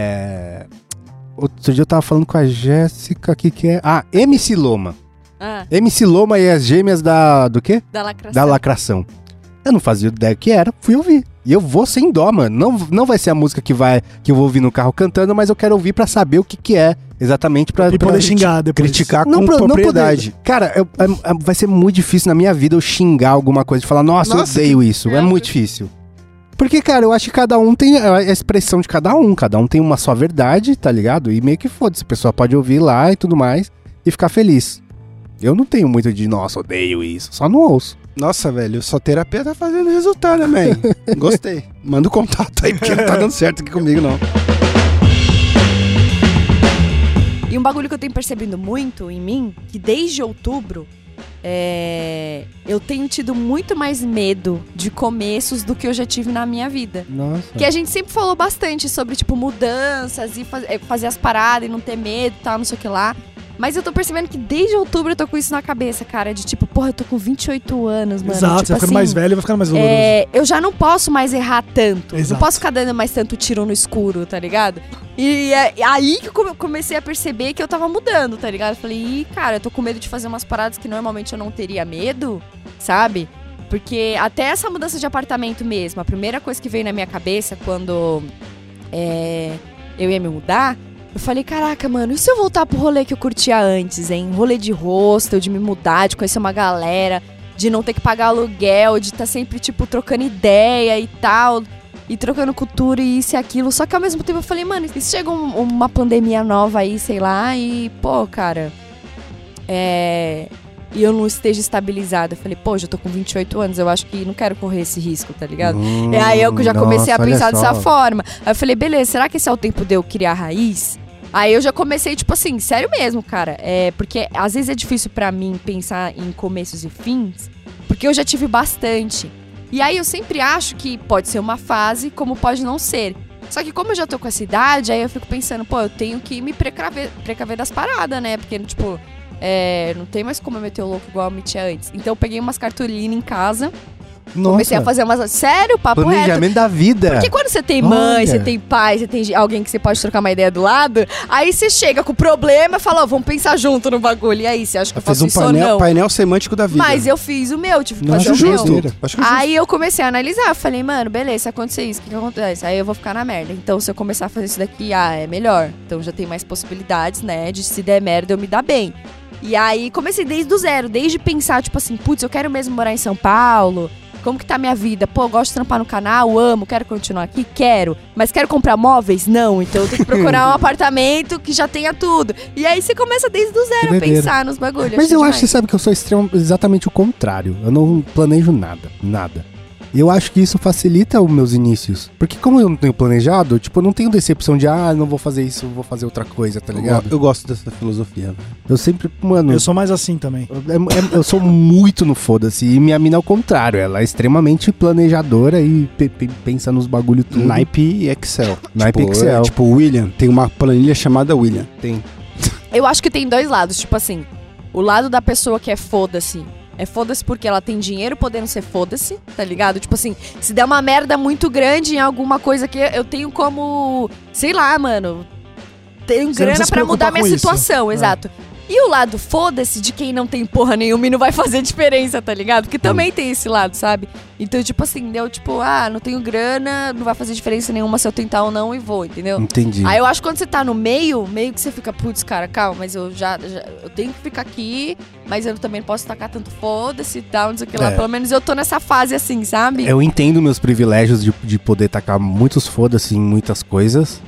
outro dia eu tava falando com a Jéssica, que é... MC Loma. Ah, MC Loma e as gêmeas do quê? da lacração. Da lacração. Eu não fazia ideia que era, fui ouvir. E eu vou sem dó, mano. Não vai ser a música que eu vou ouvir no carro cantando, mas eu quero ouvir pra saber o que é exatamente pra... E pra poder xingar depois. criticar Não, com não propriedade. poder. Cara, vai ser muito difícil na minha vida eu xingar alguma coisa, de falar, nossa, eu Nossa, odeio isso. É É, muito difícil. Porque, cara, eu acho que cada um tem a expressão de cada um tem uma só verdade, tá ligado? E meio que foda-se, a pessoa pode ouvir lá e tudo mais e ficar feliz. Eu não tenho muito de, nossa, odeio isso, só não ouço. Nossa, velho, sua terapia tá fazendo resultado, né, man? Gostei. Manda o contato aí, porque não tá dando certo aqui comigo, não. E um bagulho que eu tenho percebido muito em mim, que desde outubro, eu tenho tido muito mais medo de começos do que eu já tive na minha vida. Nossa. Que a gente sempre falou bastante sobre, tipo, mudanças e fazer as paradas e não ter medo e tal, não sei o que lá. Mas eu tô percebendo que desde outubro eu tô com isso na cabeça, cara. De tipo, porra, eu tô com 28 anos, mano. Exato, tipo, você vai ficando mais velho e vai ficando mais valoroso. eu já não posso mais errar tanto. Exato. Não posso ficar dando mais tanto tiro no escuro, tá ligado? E é aí que eu comecei a perceber que eu tava mudando, tá ligado? Eu falei, ih, cara, eu tô com medo de fazer umas paradas que normalmente eu não teria medo, sabe? Porque até essa mudança de apartamento mesmo, a primeira coisa que veio na minha cabeça quando eu ia me mudar, eu falei, caraca, mano, e se eu voltar pro rolê que eu curtia antes, hein? Rolê de hostel, de me mudar, de conhecer uma galera, de não ter que pagar aluguel, de estar sempre, tipo, trocando ideia e tal, e trocando cultura e isso e aquilo. Só que ao mesmo tempo eu falei, mano, e se chega uma pandemia nova aí, sei lá, e, pô, cara, e eu não esteja estabilizada. Eu falei, pô, já tô com 28 anos, eu acho que não quero correr esse risco, tá ligado? E aí eu já comecei a nossa, pensar olha dessa só. forma. Aí eu falei, beleza, será que esse é o tempo de eu criar raiz? Aí eu já comecei, tipo assim, sério mesmo, cara. Porque às vezes é difícil pra mim pensar em começos e fins, porque eu já tive bastante. E aí eu sempre acho que pode ser uma fase, como pode não ser. Só que como eu já tô com essa idade, aí eu fico pensando, pô, eu tenho que me precaver das paradas, né? Porque, tipo, não tem mais como eu meter o louco igual eu metia antes. Então eu peguei umas cartolinas em casa, comecei a fazer umas... Sério, papo reto. Planejamento da vida. Porque quando você tem mãe, Olha. você tem pai, você tem alguém que você pode trocar uma ideia do lado, aí você chega com o problema e fala, ó, vamos pensar junto no bagulho. E aí, você acha que eu Fez faço um isso ou não? painel semântico da vida. Mas eu fiz o meu, tive que Não, fazer acho o meu. justo. Acho que é justo. Aí eu comecei a analisar, eu falei, mano, beleza, se acontecer isso, o que acontece? Aí eu vou ficar na merda. Então, se eu começar a fazer isso daqui, é melhor. Então já tem mais possibilidades, né, de se der merda eu me dar bem. E aí comecei desde o zero, desde pensar, tipo assim, putz, eu quero mesmo morar em São Paulo. Como que tá a minha vida? Pô, eu gosto de trampar no canal, amo, quero continuar aqui? Quero. Mas quero comprar móveis? Não. Então eu tenho que procurar um apartamento que já tenha tudo. E aí você começa desde o zero a doideira. pensar nos bagulhos. Mas achei eu acho, demais. você sabe que eu sou exatamente o contrário. Eu não planejo nada. E eu acho que isso facilita os meus inícios. Porque como eu não tenho planejado, tipo, eu não tenho decepção de, não vou fazer isso, vou fazer outra coisa, tá ligado? Eu gosto dessa filosofia, velho. Eu sempre, mano... Eu sou mais assim também. Eu sou muito no foda-se. E minha mina é o contrário. Ela é extremamente planejadora e pensa nos bagulho tudo. Naipe e Excel. Naipe e Tipo, Excel. Tipo, o William. Tem uma planilha chamada William. Tem. Eu acho que tem dois lados, tipo assim, o lado da pessoa que é foda-se. É foda-se porque ela tem dinheiro podendo ser foda-se, tá ligado? Tipo assim, se der uma merda muito grande em alguma coisa que eu tenho como, sei lá, mano, tenho Você não grana precisa se pra mudar preocupar minha com isso. situação, exato. E o lado foda-se de quem não tem porra nenhuma e não vai fazer diferença, tá ligado? Porque também tem esse lado, sabe? Então, tipo assim, deu tipo, não tenho grana, não vai fazer diferença nenhuma se eu tentar ou não e vou, entendeu? Entendi. Aí eu acho que quando você tá no meio que você fica, putz, cara, calma, mas eu eu tenho que ficar aqui, mas eu também não posso tacar tanto foda-se e tal, não sei o que lá. Pelo menos eu tô nessa fase assim, sabe? Eu entendo meus privilégios de poder tacar muitos foda-se em muitas coisas,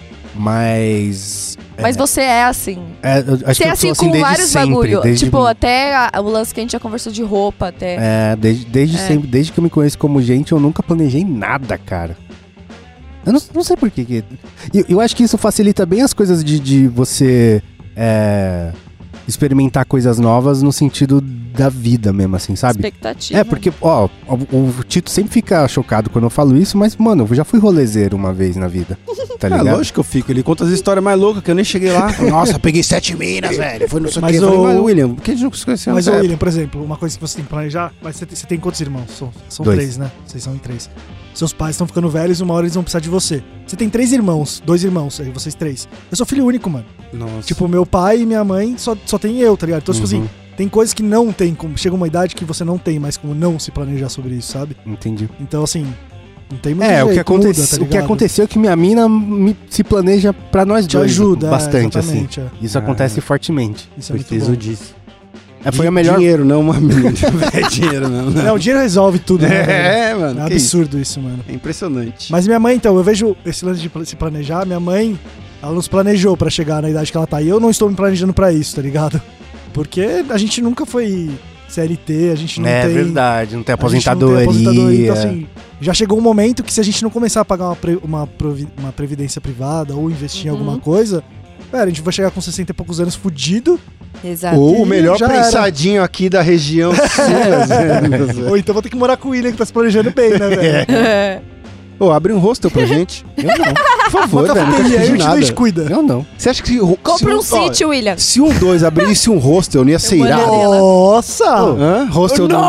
mas... Mas você é assim. Eu acho Você que é eu sou assim assim com desde vários sempre. bagulho. Desde, Tipo, até o lance que a gente já conversou de roupa, até. desde sempre. Desde que eu me conheço como gente, eu nunca planejei nada, cara. Eu não sei por quê. Eu acho que isso facilita bem as coisas de você experimentar coisas novas no sentido da vida mesmo, assim, sabe? Expectativa. Porque, o Tito sempre fica chocado quando eu falo isso, mas, mano, eu já fui rolezeiro uma vez na vida, tá ligado? Lógico que eu fico. Ele conta as histórias mais loucas que eu nem cheguei lá. Nossa, peguei 7 minas, velho. Foi não sei o Mas quê. Eu falei, mas William, por que a gente não se conheceu? Mas, nessa William, por exemplo, uma coisa que você tem que planejar, mas você tem quantos irmãos? São 2. 3, né? Vocês são em 3. Seus pais estão ficando velhos e uma hora eles vão precisar de você. Você tem 3 irmãos, 2 irmãos, aí vocês 3. Eu sou filho único, mano. Nossa. Tipo, meu pai e minha mãe só tem eu, tá ligado? Então, tipo assim, tem coisas que não tem como. Chega uma idade que você não tem mais como não se planejar sobre isso, sabe? Entendi. Então, assim, não tem muito jeito, o que muda, tá aconteceu é que minha mina se planeja pra nós Te dois ajuda, bastante, assim. exatamente, Isso acontece fortemente. Isso é muito Preciso bom. disso. Foi a melhor... Dinheiro, não uma mina. Dinheiro, não. Não, o dinheiro resolve tudo, né? velho? Mano. É que absurdo isso, mano. É impressionante. Mas minha mãe, então, eu vejo esse lance de se planejar, minha mãe, ela nos planejou pra chegar na idade que ela tá. E eu não estou me planejando pra isso, tá ligado? Porque a gente nunca foi CLT, a gente não tem... É verdade, não tem a gente não aposentadoria. tem aposentadoria. Então, assim, já chegou um momento que se a gente não começar a pagar uma previdência privada ou investir em alguma coisa, a gente vai chegar com 60 e poucos anos fudido. Exato. Ou o melhor já era. prensadinho aqui da região sul. Ou então vou ter que morar com o William, que tá se planejando bem, né, velho? Ô, abre um hostel pra gente. Eu não. Por favor, Uma velho. Nunca cafeteria, fiz aí o nada. Tito cuida. Eu não. Você acha que... Compra um sítio, William. Se um 2 abrisse um hostel, não ia ser Eu irado? mandaria. Nossa! Hã? Hostel do 2?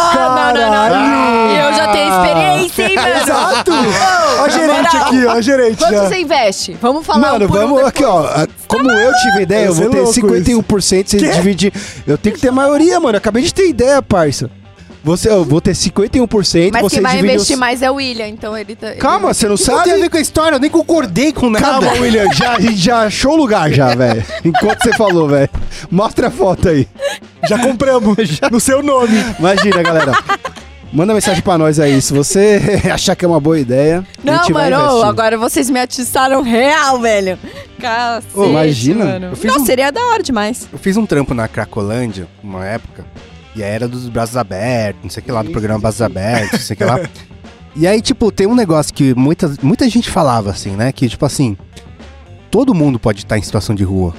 Não. Eu já tenho experiência, hein, mano? Exato! Ó a gerente aqui, ó a gerente. Quanto já. você investe? Vamos falar Mano, um por um vamos depois. aqui, ó. Como eu tive ideia, eu Vai vou ser ter louco 51%, você dividir. Eu tenho que ter maioria, mano. Eu acabei de ter ideia, parça. Eu vou ter 51%, Mas você quem vai divide investir os... mais é o William, então ele... Calma, você não Não tem a sabe? ver com a história, eu nem concordei com nada. Calma, William, a gente já achou o lugar já, velho. Enquanto você falou, velho. Mostra a foto aí. Já compramos. No seu nome. Imagina, galera. Manda mensagem pra nós aí, se você achar que é uma boa ideia. a Não, gente vai mano, investir. agora vocês me atiçaram real, velho. Cacete, Ô, imagina, mano. eu fiz Nossa, um- seria da hora demais. Eu fiz um trampo na Cracolândia, uma época, e aí era dos braços abertos, não sei o que lá, do programa Braços Abertos, não sei o que lá. E aí, tipo, tem um negócio que muita gente falava, assim, né? Que, tipo assim, todo mundo pode estar em situação de rua,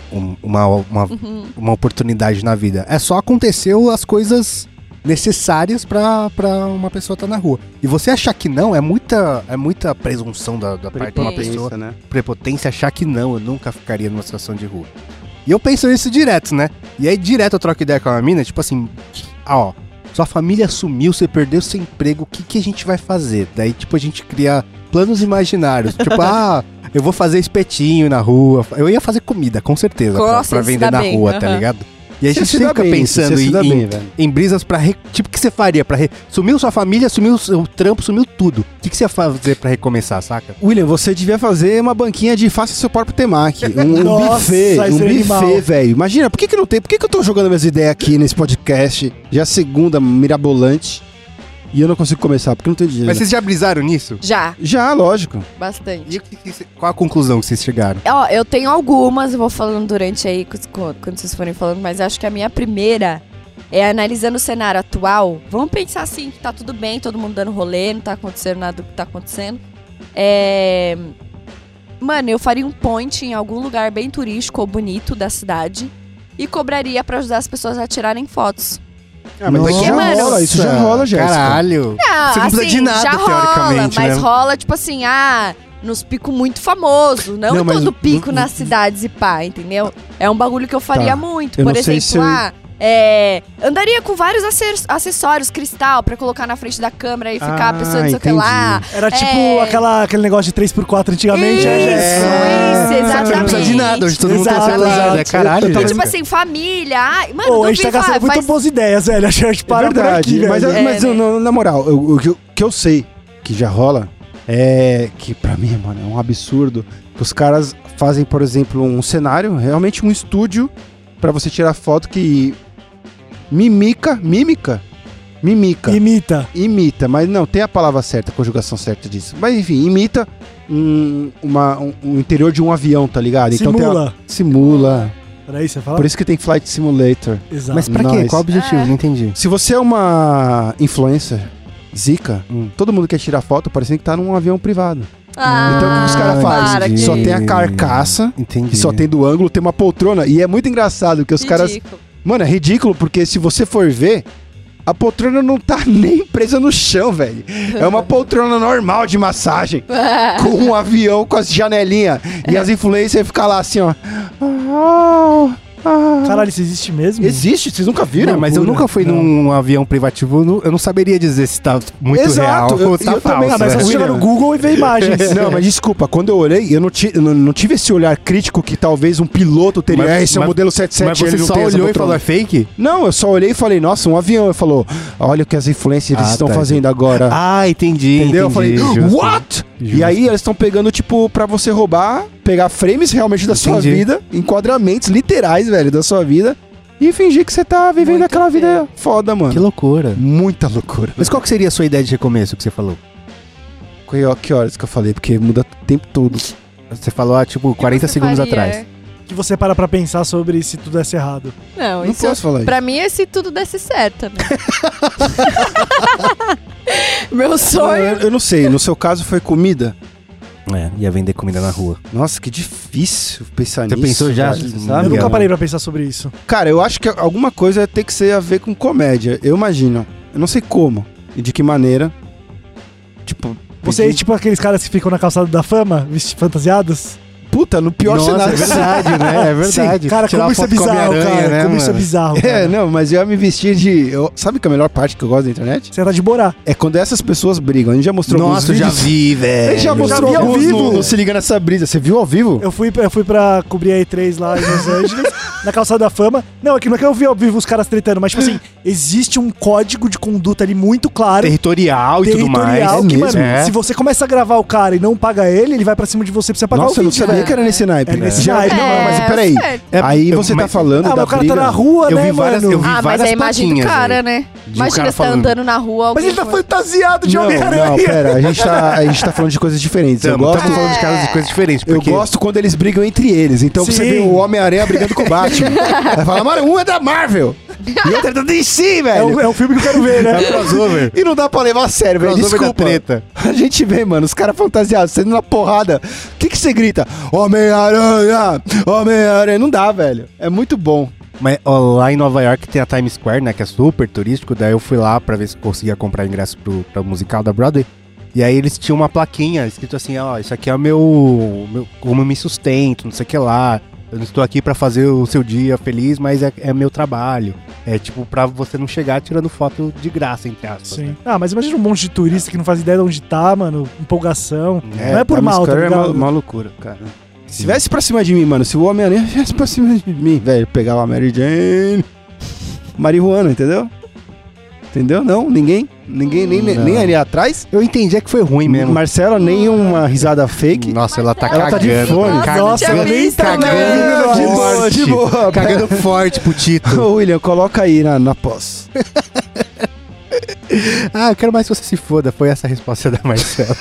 uma oportunidade na vida. É só aconteceu as coisas necessárias pra uma pessoa estar na rua. E você achar que não, é muita presunção da parte de uma pessoa, né? prepotência achar que não, eu nunca ficaria numa situação de rua. E eu penso isso direto, né? E aí direto eu troco ideia com a mina, tipo assim, ó, sua família sumiu, você perdeu seu emprego, o que a gente vai fazer? Daí, tipo, a gente cria planos imaginários, tipo, eu vou fazer espetinho na rua, eu ia fazer comida, com certeza, Nossa, pra isso vender dá na bem, rua, tá aham. ligado? E aí a Você gente se sempre dá fica bem, pensando você se dá bem, velho. em brisas pra... Tipo, o que você faria pra... Sumiu sua família, sumiu o seu trampo, sumiu tudo. O que você ia fazer pra recomeçar, saca? William, você devia fazer uma banquinha de faça seu próprio temaki. Um Nossa, buffet, isso é animal. velho. Imagina, por que não tem? Por que eu tô jogando minhas ideias aqui nesse podcast? Já é segunda, mirabolante. E eu não consigo começar, porque não tem dinheiro. Mas vocês já brisaram nisso? Já, Já, lógico. bastante. E qual a conclusão que vocês chegaram? Ó, eu tenho algumas, eu vou falando durante aí, quando vocês forem falando, mas acho que a minha primeira é analisando o cenário atual. Vamos pensar assim, que tá tudo bem, todo mundo dando rolê, não tá acontecendo nada do que tá acontecendo. Mano, eu faria um point em algum lugar bem turístico ou bonito da cidade e cobraria pra ajudar as pessoas a tirarem fotos. Ah, mas Porque, já mano, rola, isso já rola, Jéssica. Caralho. Não, Você não precisa de nada, já rola, teoricamente, mas né? rola, tipo assim, nos picos muito famosos, não, Não, em mas todo pico não- nas cidades e pá, entendeu? É um bagulho que eu faria Tá. muito. Eu Por não sei exemplo, se eu- Andaria com vários acessórios, cristal, pra colocar na frente da câmera e ficar a pessoa não sei o que entendi. lá. Era tipo aquele negócio de 3x4 antigamente. Isso, né? exatamente. Não precisa de nada, hoje todo mundo tem Exato, celular, né? exato. Caralho. Eu tava- Tipo assim, família. Ai, mano, Pô, a gente tá gastando muito boas ideias, velho. Acho que a gente para por aqui, velho. Mas né? na moral, o que eu sei que já rola é que pra mim, mano, é um absurdo que os caras fazem, por exemplo, um cenário, realmente um estúdio pra você tirar foto que mímica, imita, mas não tem a palavra certa, a conjugação certa disso. Mas enfim, imita um interior de um avião, tá ligado? Então simula. Peraí, você fala? Por isso que tem Flight Simulator. Exato. Mas pra quê? Nice. Qual o objetivo? Não entendi. Se você é uma influencer zica, todo mundo quer tirar foto parecendo que tá num avião privado. Então o que os caras fazem? para, Só que tem a carcaça, Entendi. que só tem do ângulo, tem uma poltrona. E é muito engraçado que os caras... Ridículo. Mano, é ridículo porque se você for ver, a poltrona não tá nem presa no chão, velho. É uma poltrona normal de massagem, com um avião com as janelinhas. E as influencers ficam lá assim, ó. Caralho, isso existe mesmo? Existe, vocês nunca viram? Não, mas eu nunca fui Não. num avião privativo, eu não saberia dizer se tá muito Exato, real ou eu tá também, falso. Ah, mas né? você chega no Google e vê imagens. Não, mas desculpa, quando eu olhei, eu não tive esse olhar crítico que talvez um piloto teria. Mas- Esse é o mas- modelo 77, Mas você ele não só tem essa olhou e poltrona. falou, é fake? Não, eu só olhei e falei, nossa, um avião. Eu falou, olha o que as influencers Ah, estão tá, fazendo agora. Ah, entendi. Entendeu? Eu falei, justo. what? Justo. E aí eles estão pegando, tipo, pra você roubar, pegar frames realmente da sua Entendi. vida, enquadramentos literais, velho, da sua vida, e fingir que você tá vivendo Muito aquela vida feio. foda, mano. Que loucura. Muita loucura. Mas qual que seria a sua ideia de recomeço que você falou? Que horas que eu falei? Porque muda o tempo todo. Você falou, tipo, 40 Você segundos faria? atrás. Que você para pra pensar sobre se tudo desse errado. Não, Não isso posso falar isso. pra mim é se tudo desse certo, né? Meu sonho. Eu não sei, no seu caso foi comida? É, ia vender comida na rua. Nossa, que difícil pensar Você nisso. pensou já? velho, Eu sabe? nunca Legal. parei pra pensar sobre isso. Cara, eu acho que alguma coisa tem que ser a ver com comédia. Eu imagino. Eu não sei como e de que maneira. Tipo, Você é tipo aqueles caras que ficam na calçada da fama, fantasiados? puta, no pior Nossa, cenário. é verdade, né? É verdade. Sim, cara, Tirar como isso é foto com a bizarro, Homem-Aranha, cara. né, Como isso é mano? bizarro, É, cara. não, mas eu ia me vestir de... sabe que a melhor parte que eu gosto da internet? Você tá de Borá. É quando essas pessoas brigam. A gente já mostrou Nossa, eu alguns já vídeos. vi, velho. A gente já mostrou vi ao alguns vivo. no Se Liga Nessa Brisa. Você viu ao vivo? Eu fui pra cobrir a E3 lá em Los Angeles, na calçada da fama. Não, é que não é que eu vi ao vivo os caras tretando, mas tipo assim, existe um código de conduta ali muito claro. Territorial e tudo mais. Territorial, que, mesmo? mano, É. se você começa a gravar o cara e não paga ele vai pra cima de você pra você pagar Nossa, o eu não vídeo. sabia né? que era nesse naipe. É nesse Já- naipe, não, mas É, peraí. certo. Aí você tá mas- falando Ah, da mas o cara briga. tá na rua, Eu né, vi várias, mano? eu vi Ah, mas várias é a imagem do plaquinhas, cara, velho. né? De um Imagina, cara você tá falando. andando na rua, Mas alguém ele tá foi- fantasiado de Não, Homem-Aranha. pera. A gente tá falando de coisas diferentes. Eu gosto... Estamos falando de casos de coisas diferentes. Eu Porque gosto quando eles brigam entre eles. Então você Sim. vê o Homem-Aranha brigando com o Batman. Vai falar, mano, um é da Marvel e outro é da DC, velho. É um filme que eu quero ver, é né? um crossover. E não dá pra levar a sério, velho. Crossover da Desculpa. treta. A gente vê, mano, os caras fantasiados, saindo na porrada. O que você grita? Homem-Aranha! Homem-Aranha! Não dá, velho. É muito bom. Mas ó, lá em Nova York tem a Times Square, né? Que é super turístico. Daí eu fui lá pra ver se conseguia comprar ingresso pro musical da Broadway. E aí eles tinham uma plaquinha escrito assim, ó, isso aqui é o meu como eu me sustento, não sei o que lá. Eu não estou aqui pra fazer o seu dia feliz, mas é meu trabalho. É tipo pra você não chegar tirando foto de graça, entre aspas. Sim. Né? Ah, mas imagina um monte de turista que não faz ideia de onde tá, mano. Empolgação. Não é por Times mal, tá Square ligado? É uma loucura, cara. Se viesse pra cima de mim, mano, se o Homem-Aranha viesse pra cima de mim, velho, pegava a Mary Jane, marihuana, entendeu? Entendeu? Não, ninguém nem ali atrás. Eu entendi, é que foi ruim mesmo. Marcela, nem uma risada fake. Nossa, ela tá Ela tá de cagando. fone. Nossa, tinha eu nem visto, tá não. De boa, forte. de boa. Cagando forte pro Tito. Ô, William, coloca aí na pós. Ah, eu quero mais que você se foda. Foi essa a resposta da Marcela.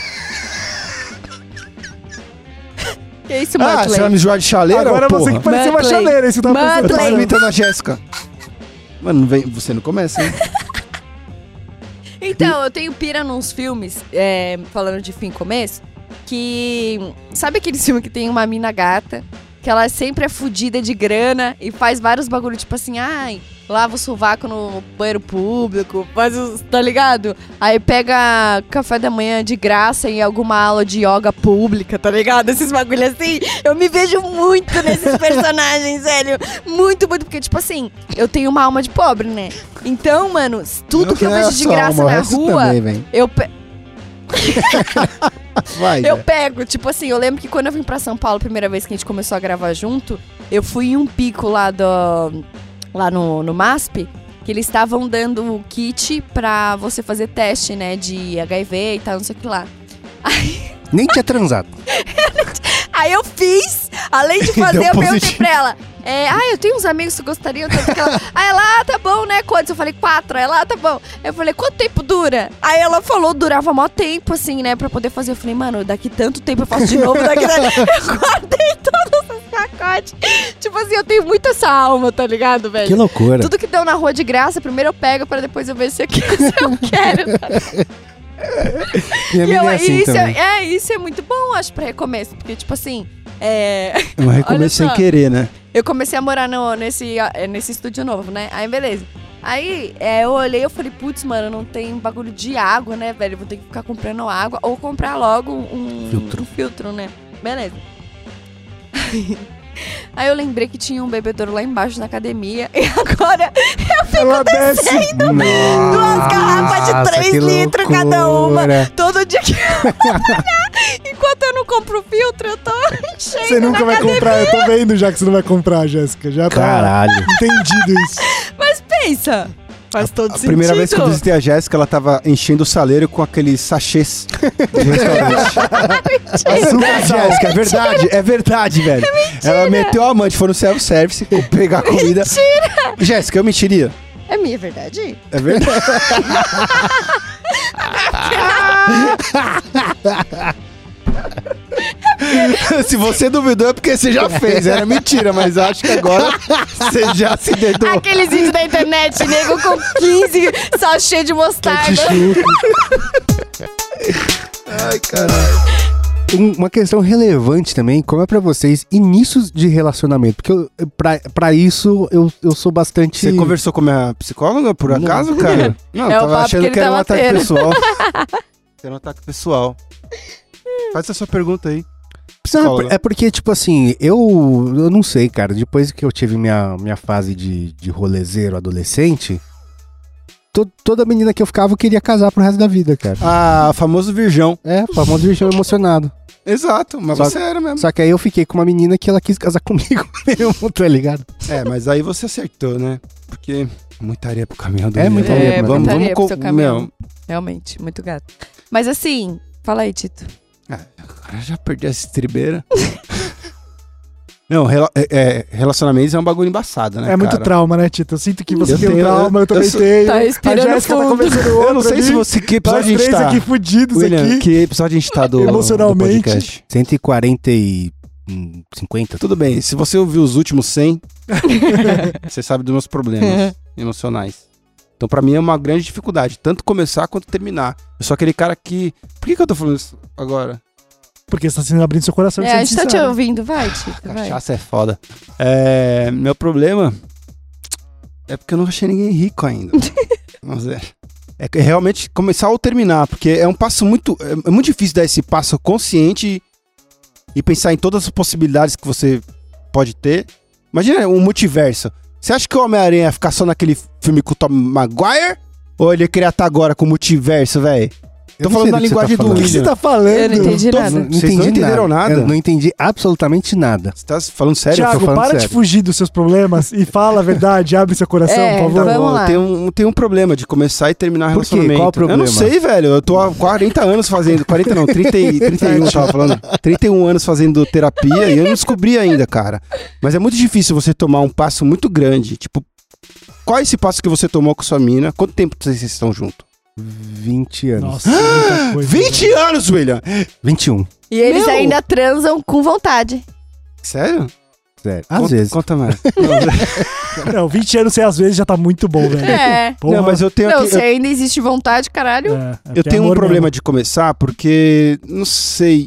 Que isso, Ah, Mudley? você vai me zoar de chaleira, Agora porra? você que parecia uma Mudley. chaleira, isso que eu tava Eu tava Mudley. imitando a Jéssica. Mano, não vem, você não começa, hein? Então, eu tenho pira nos filmes, falando de fim e começo, que... Sabe aquele filme que tem uma mina gata que ela sempre é fodida de grana e faz vários bagulho, tipo assim, ai, lava o sovaco no banheiro público, faz os, tá ligado? Aí pega café da manhã de graça em alguma aula de yoga pública, tá ligado? Esses bagulho assim, eu me vejo muito nesses personagens, sério. Muito, muito, porque, tipo assim, eu tenho uma alma de pobre, né? Então, mano, tudo que eu vejo de graça na rua, eu pego, tipo assim, eu lembro que quando eu vim pra São Paulo, a primeira vez que a gente começou a gravar junto, eu fui em um pico lá no MASP, que eles estavam dando o kit pra você fazer teste, né, de HIV e tal, não sei o que lá. Nem tinha transado. Aí eu fiz, além de fazer, eu perguntei pra ela, eu tenho uns amigos que gostariam de que ela... Aí ela, tá bom, né, quantos? Eu falei, 4. Aí ela, tá bom. Eu falei, quanto tempo dura? Aí ela falou, durava mó tempo, assim, né, pra poder fazer. Eu falei, mano, daqui tanto tempo eu faço de novo, Eu guardei todos os pacotes. Tipo assim, eu tenho muito essa alma, tá ligado, velho? Que loucura. Tudo que deu na rua de graça, primeiro eu pego pra depois eu ver se eu quero, tá? Isso é muito bom, acho, pra recomeço. Porque, tipo assim, um recomeço sem querer, né? Eu comecei a morar nesse estúdio novo, né? Aí, beleza. Aí, eu olhei e falei, putz, mano, não tem bagulho de água, né, velho? Vou ter que ficar comprando água ou comprar logo um filtro, né? Beleza. Aí eu lembrei que tinha um bebedouro lá embaixo na academia. E agora eu fico descendo 2 garrafas de 3 litros cada uma. Todo dia que eu enquanto eu não compro o filtro, eu tô cheio. Você nunca vai comprar, eu tô vendo já que você não vai comprar, Jéssica. Já tá entendido isso. Mas pensa, faz todo sentido. A primeira vez que eu visitei a Jéssica, ela tava enchendo o saleiro com aqueles sachês de restaurante. Jéssica, é verdade, velho. Ela meteu a mãe, foi no self-service pegar a comida. Mentira! Jéssica, eu mentiria. É minha verdade? É verdade. Se você duvidou é porque você já fez. Era mentira, mas acho que agora você já se dedou. Aqueles vídeos da internet, nego com 15 sachê de mostarda. Ai, caralho. Uma questão relevante também, como é pra vocês inícios de relacionamento? Porque pra isso eu sou bastante... Você conversou com a minha psicóloga, por acaso, cara? Não, eu tava achando que era um ataque tendo. pessoal. Era um ataque pessoal. Faz a sua pergunta aí. Não, é porque, tipo assim, eu não sei, cara. Depois que eu tive minha fase de rolezeiro adolescente, toda menina que eu ficava eu queria casar pro resto da vida, cara. Ah, famoso virgão. Famoso virgão emocionado. Exato, mas você era mesmo. Só que aí eu fiquei com uma menina que ela quis casar comigo mesmo, tá ligado? Mas aí você acertou, né? Porque muita areia pro caminhão do muita areia, vamos pro seu caminhão. Realmente, muito gato. Mas assim, fala aí, Tito. Agora já perdi essa estribeira. Não, relacionamentos é um bagulho embaçado, né, muito trauma, né, Tito? Eu sinto que você tem um trauma, eu também tenho. Tá respirando a Jéssica tá conversando outro. Eu não sei se você... Que episódio a gente tá? tá? Aqui fudidos, William, aqui. que episódio a gente tá do emocionalmente. do podcast? 140 e 50. Tudo bem, se você ouviu os últimos 100, você sabe dos meus problemas emocionais. Então pra mim é uma grande dificuldade, tanto começar quanto terminar. Eu sou aquele cara que... Por que eu tô falando isso agora? Porque você tá sendo abrindo seu coração. A gente tá te ouvindo, vai, Tito. Cachaça é foda. Meu problema é porque eu não achei ninguém rico ainda. Vamos ver. É realmente começar ou terminar, porque é um passo muito... É muito difícil dar esse passo consciente e pensar em todas as possibilidades que você pode ter. Imagina um multiverso. Você acha que o Homem-Aranha ia ficar só naquele filme com o Tom Maguire? Ou ele ia querer estar agora com o multiverso, velho? Tô falando na linguagem do William. O que você tá falando? Eu não entendi nada. Vocês não entenderam nada? Eu não entendi absolutamente nada. Você tá falando sério? Thiago, para de fugir dos seus problemas e fala a verdade, abre seu coração, por favor. Vamos lá. Eu tenho um problema de começar e terminar o Por quê? relacionamento. Qual o problema? Eu não sei, velho. Eu tô há 40 anos fazendo... 40 não, 31 eu tava falando. 31 anos fazendo terapia e eu não descobri ainda, cara. Mas é muito difícil você tomar um passo muito grande. Tipo, qual é esse passo que você tomou com sua mina? Quanto tempo vocês estão juntos? 20 anos. Nossa, muita coisa. 20 anos, William! 21. E eles ainda transam com vontade. Sério? Sério. Às vezes. Conta mais. Não, 20 anos sem às vezes já tá muito bom, velho. Porra. Não, mas eu tenho Não, se ainda existe vontade, caralho. Eu tenho um problema de começar porque, não sei,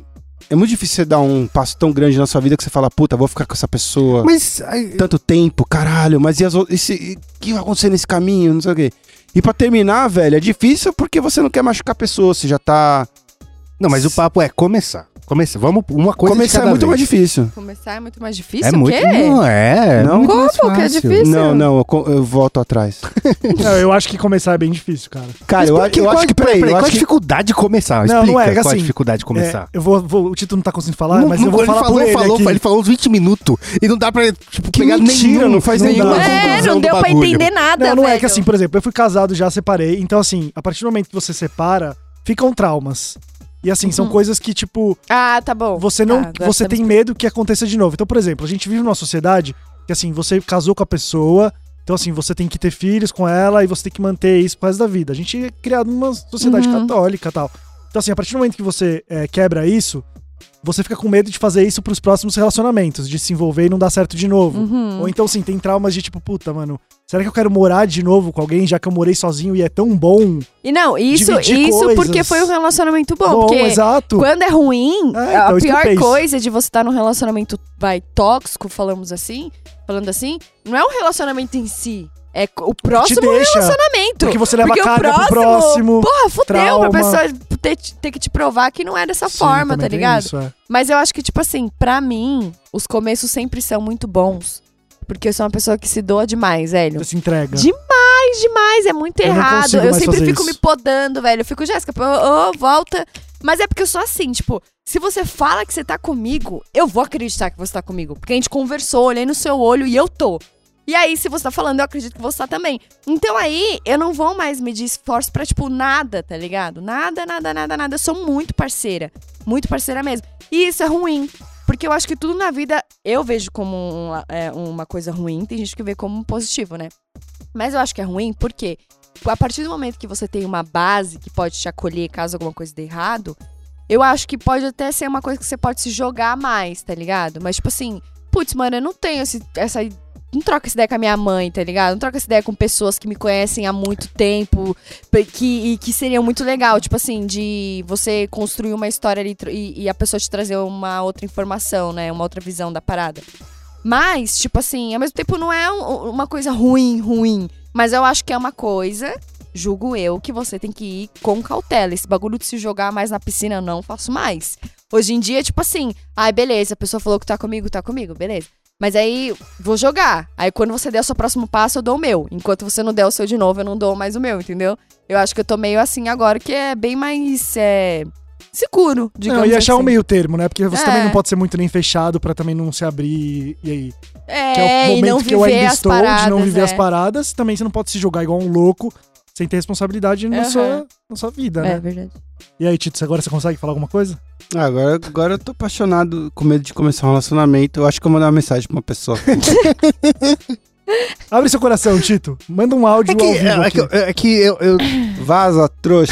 É muito difícil você dar um passo tão grande na sua vida que você fala, puta, vou ficar com essa pessoa Mas... tanto tempo, caralho, mas e o que vai acontecer nesse caminho, não sei o quê. E pra terminar, velho, é difícil porque você não quer machucar a pessoa, você já tá... Não, mas o papo é começar. Vamos uma coisa Começar de cada é muito vez. mais difícil. Começar é muito mais difícil? É o muito... quê? Não, Não? muito mais Como que é fácil. difícil? Não, eu volto atrás. Não, eu acho que começar é bem difícil, cara. Cara, eu acho que, peraí, qual eu a acho que... dificuldade de começar? Não, Explica não é, qual a assim, dificuldade de começar. O Tito não tá conseguindo falar, mas eu vou ele falar por ele aqui. Ele falou uns 20 minutos e não dá pra pegar mentira, nenhum, não faz nenhuma nenhuma conclusão não deu do pra bagulho. entender nada, Não, não é velho. que assim, por exemplo, eu fui casado já, separei. Então, assim, a partir do momento que você separa, ficam traumas. E assim, são coisas que, tipo, Ah, tá bom. você não. Tá, agora você tem medo que aconteça de novo. Então, por exemplo, a gente vive numa sociedade que, assim, você casou com a pessoa. Então, assim, você tem que ter filhos com ela e você tem que manter isso pro resto da vida. A gente é criado numa sociedade católica e tal. Então, assim, a partir do momento que você quebra isso, você fica com medo de fazer isso pros próximos relacionamentos, de se envolver e não dar certo de novo. Ou então, assim, tem traumas de tipo, puta, mano, será que eu quero morar de novo com alguém, já que eu morei sozinho e é tão bom? E não, isso Dividir coisas. porque foi um relacionamento bom. Porque exato. quando é ruim, então, a isso que eu pior penso. coisa de você estar num relacionamento, tóxico, falando assim, não é o relacionamento em si. É o próximo deixa, relacionamento. Porque você leva Porque carga pro próximo. Porra, fudeu trauma. pra pessoa ter que te provar que não é dessa Sim, forma, também tá tem ligado? isso, é. Mas eu acho que, tipo assim, pra mim, os começos sempre são muito bons. Porque eu sou uma pessoa que se doa demais, velho. Você se entrega. Demais, é muito Eu não errado. consigo Eu mais sempre fazer fico isso. me podando, velho. Eu fico, Jéssica, volta. Mas é porque eu sou assim, tipo, se você fala que você tá comigo, eu vou acreditar que você tá comigo. Porque a gente conversou, olhei no seu olho e eu tô. E aí, se você tá falando, eu acredito que você tá também. Então aí, eu não vou mais medir esforço pra, tipo, nada, tá ligado? Nada. Eu sou muito parceira mesmo. E isso é ruim. Porque eu acho que tudo na vida eu vejo como uma coisa ruim. Tem gente que vê como positivo, né? Mas eu acho que é ruim porque a partir do momento que você tem uma base que pode te acolher caso alguma coisa dê errado, eu acho que pode até ser uma coisa que você pode se jogar mais, tá ligado? Mas tipo assim, putz, mano, eu não tenho não troco essa ideia com a minha mãe, tá ligado? Não troco essa ideia com pessoas que me conhecem há muito tempo que seriam muito legal. Tipo assim, de você construir uma história ali e a pessoa te trazer uma outra informação, né? Uma outra visão da parada. Mas, tipo assim, ao mesmo tempo não é uma coisa ruim. Mas eu acho que é uma coisa, julgo eu, que você tem que ir com cautela. Esse bagulho de se jogar mais na piscina, eu não faço mais. Hoje em dia, tipo assim, beleza, a pessoa falou que tá comigo, beleza. Mas aí, vou jogar. Aí quando você der o seu próximo passo, eu dou o meu. Enquanto você não der o seu de novo, eu não dou mais o meu, entendeu? Eu acho que eu tô meio assim agora, que é bem mais seguro, digamos Não, e achar assim. um meio termo, né? Porque você também não pode ser muito nem fechado pra também não se abrir. E aí? Que é o e momento não que eu ainda viver as estou, paradas, de não viver as paradas. Também você não pode se jogar igual um louco, sem ter responsabilidade na sua vida, né? É verdade. E aí, Tito, agora você consegue falar alguma coisa? Agora eu tô apaixonado, com medo de começar um relacionamento. Eu acho que eu vou mandar uma mensagem pra uma pessoa. Abre seu coração, Tito. Manda um áudio ao vivo aqui. eu Vaza, trouxa.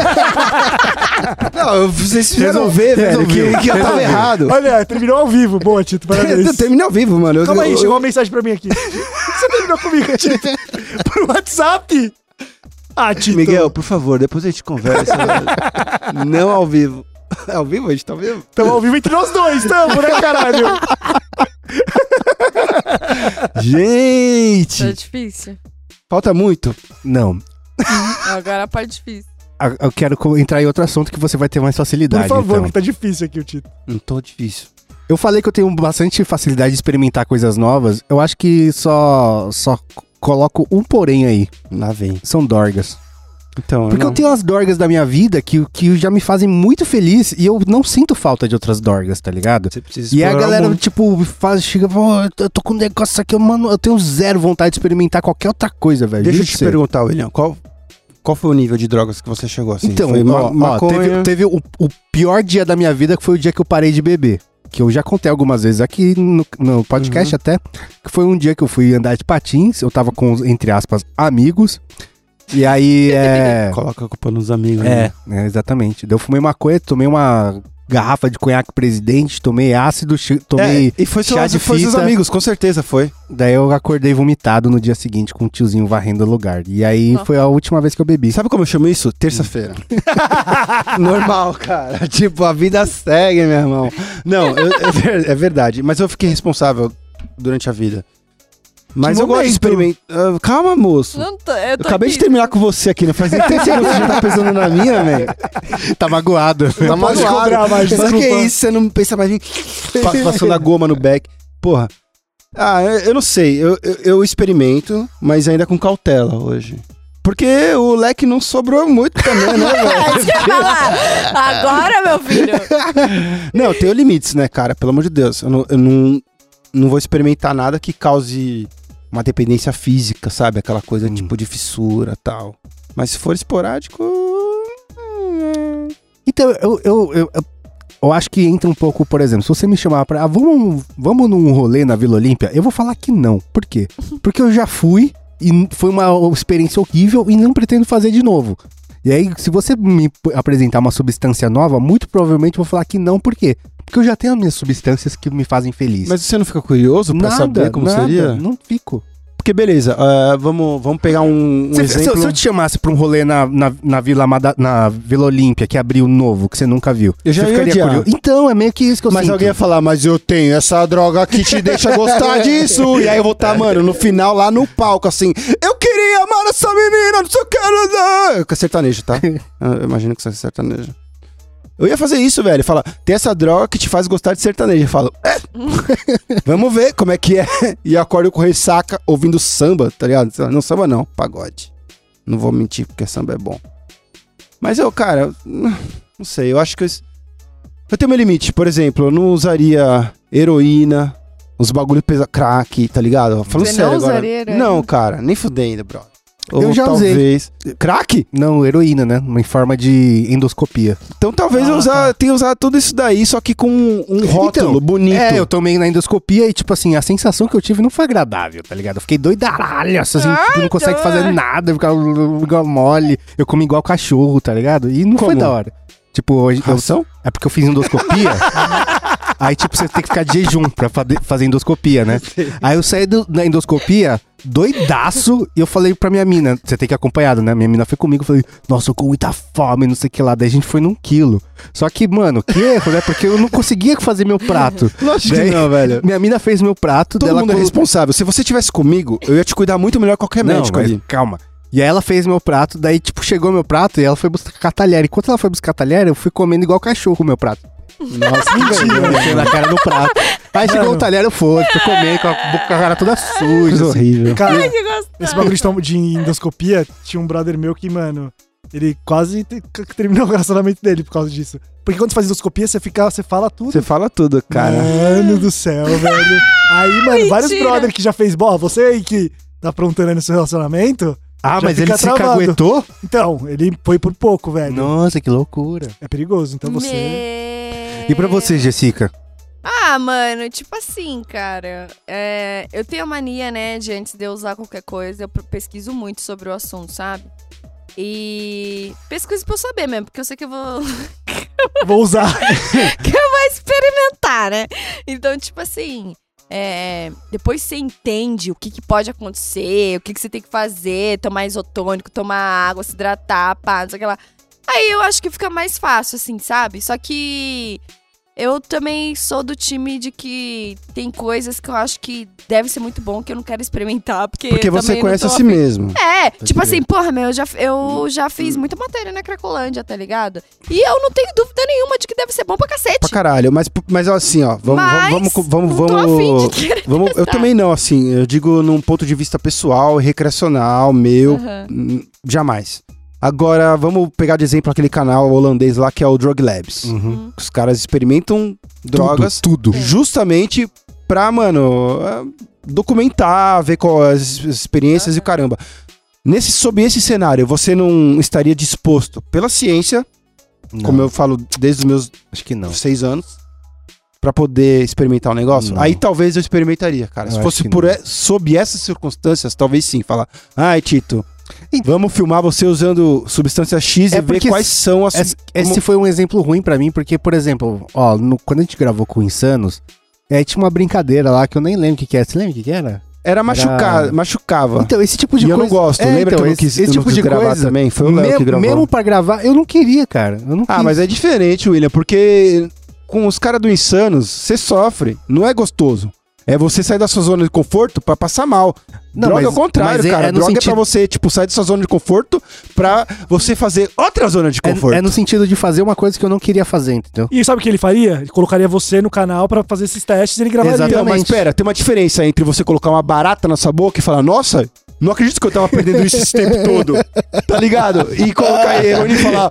Não, vocês fizeram ver, velho, que eu tava errado. Olha, terminou ao vivo. Boa, Tito, parabéns. Eu terminei ao vivo, mano. Calma aí, chegou uma mensagem pra mim aqui. Você terminou comigo, Tito? Por WhatsApp? Tito. Miguel, por favor, depois a gente conversa. Velho. Não ao vivo. É ao vivo? A gente tá ao vivo? Tamo ao vivo entre nós dois, tamo, né, caralho? Gente! Tá difícil. Falta muito? Não. Agora a parte difícil. Eu quero entrar em outro assunto que você vai ter mais facilidade. Por favor, então. que tá difícil aqui o Tito. Não tô difícil. Eu falei que eu tenho bastante facilidade de experimentar coisas novas. Eu acho que só coloco um porém aí. Lá vem. São dorgas. Então, Porque eu tenho as dorgas da minha vida que já me fazem muito feliz e eu não sinto falta de outras dorgas, tá ligado? Você precisa E aí a explorar o galera, mundo. tipo, chega e fala, eu tô com um negócio aqui, mano, eu tenho zero vontade de experimentar qualquer outra coisa, velho. Deixa eu Juro te pra você. perguntar, William, qual foi o nível de drogas que você chegou assim? Então, foi ó, maconha? teve o pior dia da minha vida, que foi o dia que eu parei de beber. Que eu já contei algumas vezes aqui no podcast até. Que foi um dia que eu fui andar de patins, eu tava com, entre aspas, amigos. E aí, Coloca a culpa nos amigos. né? exatamente. Daí eu fumei maconha, tomei uma garrafa de conhaque Presidente, tomei ácido, tomei E foi chá de seus fita. amigos, com certeza foi. Daí eu acordei vomitado no dia seguinte com o tiozinho varrendo o lugar. E aí Nossa. foi a última vez que eu bebi. Sabe como eu chamo isso? Terça-feira. Normal, cara. Tipo, a vida segue, meu irmão. Não, é verdade. Mas eu fiquei responsável durante a vida. Mas Que eu gosto de momento? experimentar. Calma, moço. Não tô, eu Eu tô acabei aqui. de terminar com você aqui, não faz nem 3 segundos que você já tá pensando na minha, velho. Tá magoado. Tá pode cobrar mais, Fala que desculpa. é isso, você não pensa mais em passando a goma no back. Porra. Eu não sei. Eu experimento, mas ainda com cautela hoje. Porque o leque não sobrou muito também, né, velho? É isso que eu ia falar. Agora, meu filho. Não, eu tenho limites, né, cara? Pelo amor de Deus. Eu não vou experimentar nada que cause uma dependência física, sabe? Aquela coisa tipo de fissura e tal. Mas se for esporádico. Então, eu acho que entra um pouco, por exemplo, se você me chamar pra. Vamos num rolê na Vila Olímpia, eu vou falar que não. Por quê? Porque eu já fui e foi uma experiência horrível e não pretendo fazer de novo. E aí, se você me apresentar uma substância nova, muito provavelmente eu vou falar que não. Por quê? Porque eu já tenho as minhas substâncias que me fazem feliz. Mas você não fica curioso pra saber como seria? Não fico. Porque beleza, vamos pegar um exemplo. Se eu te chamasse pra um rolê na Vila Olímpia, que abriu novo, que você nunca viu, Eu já você ia ficaria odiar. curioso? Então, é meio que isso que eu Mas sinto. alguém ia falar, mas eu tenho essa droga que te deixa gostar disso. E aí eu vou estar, mano, no final lá no palco, assim, eu queria amar essa menina, não sei o que. Eu que sertanejo, tá? Eu imagino que você é sertanejo. Eu ia fazer isso, velho. Fala, tem essa droga que te faz gostar de sertanejo. Eu falo, vamos ver como é que é. E acordo com ressaca ouvindo samba, tá ligado? Não, samba não, pagode. Não vou mentir porque samba é bom. Mas cara, não sei, eu acho que eu tenho meu limite. Por exemplo, eu não usaria heroína, os bagulho pesa crack, tá ligado? Falando Você sério não agora. usaria heroína? Não, cara, nem fudendo, bro. Eu já usei. talvez... Crack? Não, heroína, né? Em forma de endoscopia. Então talvez eu tenha usado tudo isso daí, só que com um rótulo Então, bonito. Eu tomei na endoscopia e, tipo assim, a sensação que eu tive não foi agradável, tá ligado? Eu fiquei doidaralho, assim, tipo, não consegue fazer nada, eu ficava igual mole, eu comi igual cachorro, tá ligado? E não foi Como? da hora. Tipo, hoje... Ração? É porque eu fiz endoscopia. Aí, tipo, você tem que ficar de jejum pra fazer endoscopia, né? Aí eu saí da endoscopia doidaço e eu falei pra minha mina, você tem que ir acompanhado, né? Minha mina foi comigo, eu falei, nossa, eu com muita fome, não sei o que lá. Daí a gente foi num quilo. Só que, mano, que erro, né? Porque eu não conseguia fazer meu prato. Lógico Daí, que não, velho. Minha mina fez meu prato. Todo mundo é responsável. Se você tivesse comigo, eu ia te cuidar muito melhor que qualquer Não, médico mas ali. calma. E aí ela fez meu prato, daí, tipo, chegou meu prato e ela foi buscar talher. Enquanto ela foi buscar talher, eu fui comendo igual cachorro o meu prato. Nossa, Mentira. Na cara do prato. Aí chegou o talher, eu fui, tô comendo com a cara toda suja. coisa assim. horrível. Cara, Ai, que gostoso. esse bagulho de endoscopia, tinha um brother meu que, mano, ele quase terminou o relacionamento dele por causa disso. Porque quando você faz endoscopia, você fala tudo. Você fala tudo, cara. Mano do céu, velho. Aí, mano, vários Mentira. brother que já fez, você aí que tá aprontando aí no seu relacionamento. Ah, já mas fica ele se travado. caguetou? Então, ele foi por pouco, velho. Nossa, que loucura. É perigoso, então você... E pra você, Jessica? Ah, mano, tipo assim, cara. Eu tenho a mania, né, de antes de eu usar qualquer coisa, eu pesquiso muito sobre o assunto, sabe? E pesquiso pra eu saber mesmo, porque eu sei que eu vou Vou usar. experimentar, né? Então, tipo assim, depois você entende o que pode acontecer, o que você tem que fazer, tomar isotônico, tomar água, se hidratar, pá, não sei o que lá. Aí eu acho que fica mais fácil, assim, sabe? Só que eu também sou do time de que tem coisas que eu acho que deve ser muito bom, que eu não quero experimentar, porque Porque eu você também não conhece tô a si afim. mesmo. Tipo assim, porra, meu, eu já fiz muita matéria na Cracolândia, tá ligado? E eu não tenho dúvida nenhuma de que deve ser bom pra cacete. Pra caralho. Mas assim, ó. Vamos. não tô afim de querer Eu testar. também não, assim. Eu digo num ponto de vista pessoal e recreacional, meu. Aham. Jamais. Agora, vamos pegar de exemplo aquele canal holandês lá que é o Drug Labs. Uhum. Os caras experimentam drogas Tudo. justamente pra, mano, documentar, ver quais as experiências e o caramba. Sob esse cenário, você não estaria disposto pela ciência, Não, como eu falo desde os meus acho que não. 6 anos, pra poder experimentar o negócio? Não. Aí talvez eu experimentaria, cara. Eu Se acho fosse que não. sob essas circunstâncias, talvez sim. Falar, ai, Tito, Vamos filmar você usando substância X e ver porque quais são as... Esse foi um exemplo ruim pra mim, porque, por exemplo, ó, quando a gente gravou com o Insanos, tinha uma brincadeira lá que eu nem lembro o que era. Você lembra o que era? Era machucava. Então, esse tipo de E coisa... eu não gosto. Lembra que eu não quis, esse tipo de gravar coisa também? Foi o Léo que gravou. Mesmo pra gravar, eu não queria, cara. Eu não quis. Mas é diferente, William, porque com os caras do Insanos, você sofre. Não é gostoso. É você sair da sua zona de conforto pra passar mal. Não, Droga mas- é o contrário, mas cara. no Droga é sentido- pra você, tipo, sair da sua zona de conforto pra você fazer outra zona de conforto. É no sentido de fazer uma coisa que eu não queria fazer, entendeu? E sabe o que ele faria? Ele colocaria você no canal pra fazer esses testes e ele gravaria. Exatamente. Então, mas pera, tem uma diferença entre você colocar uma barata na sua boca e falar, nossa, não acredito que eu tava perdendo isso esse tempo todo. Tá ligado? E colocar ele e falar,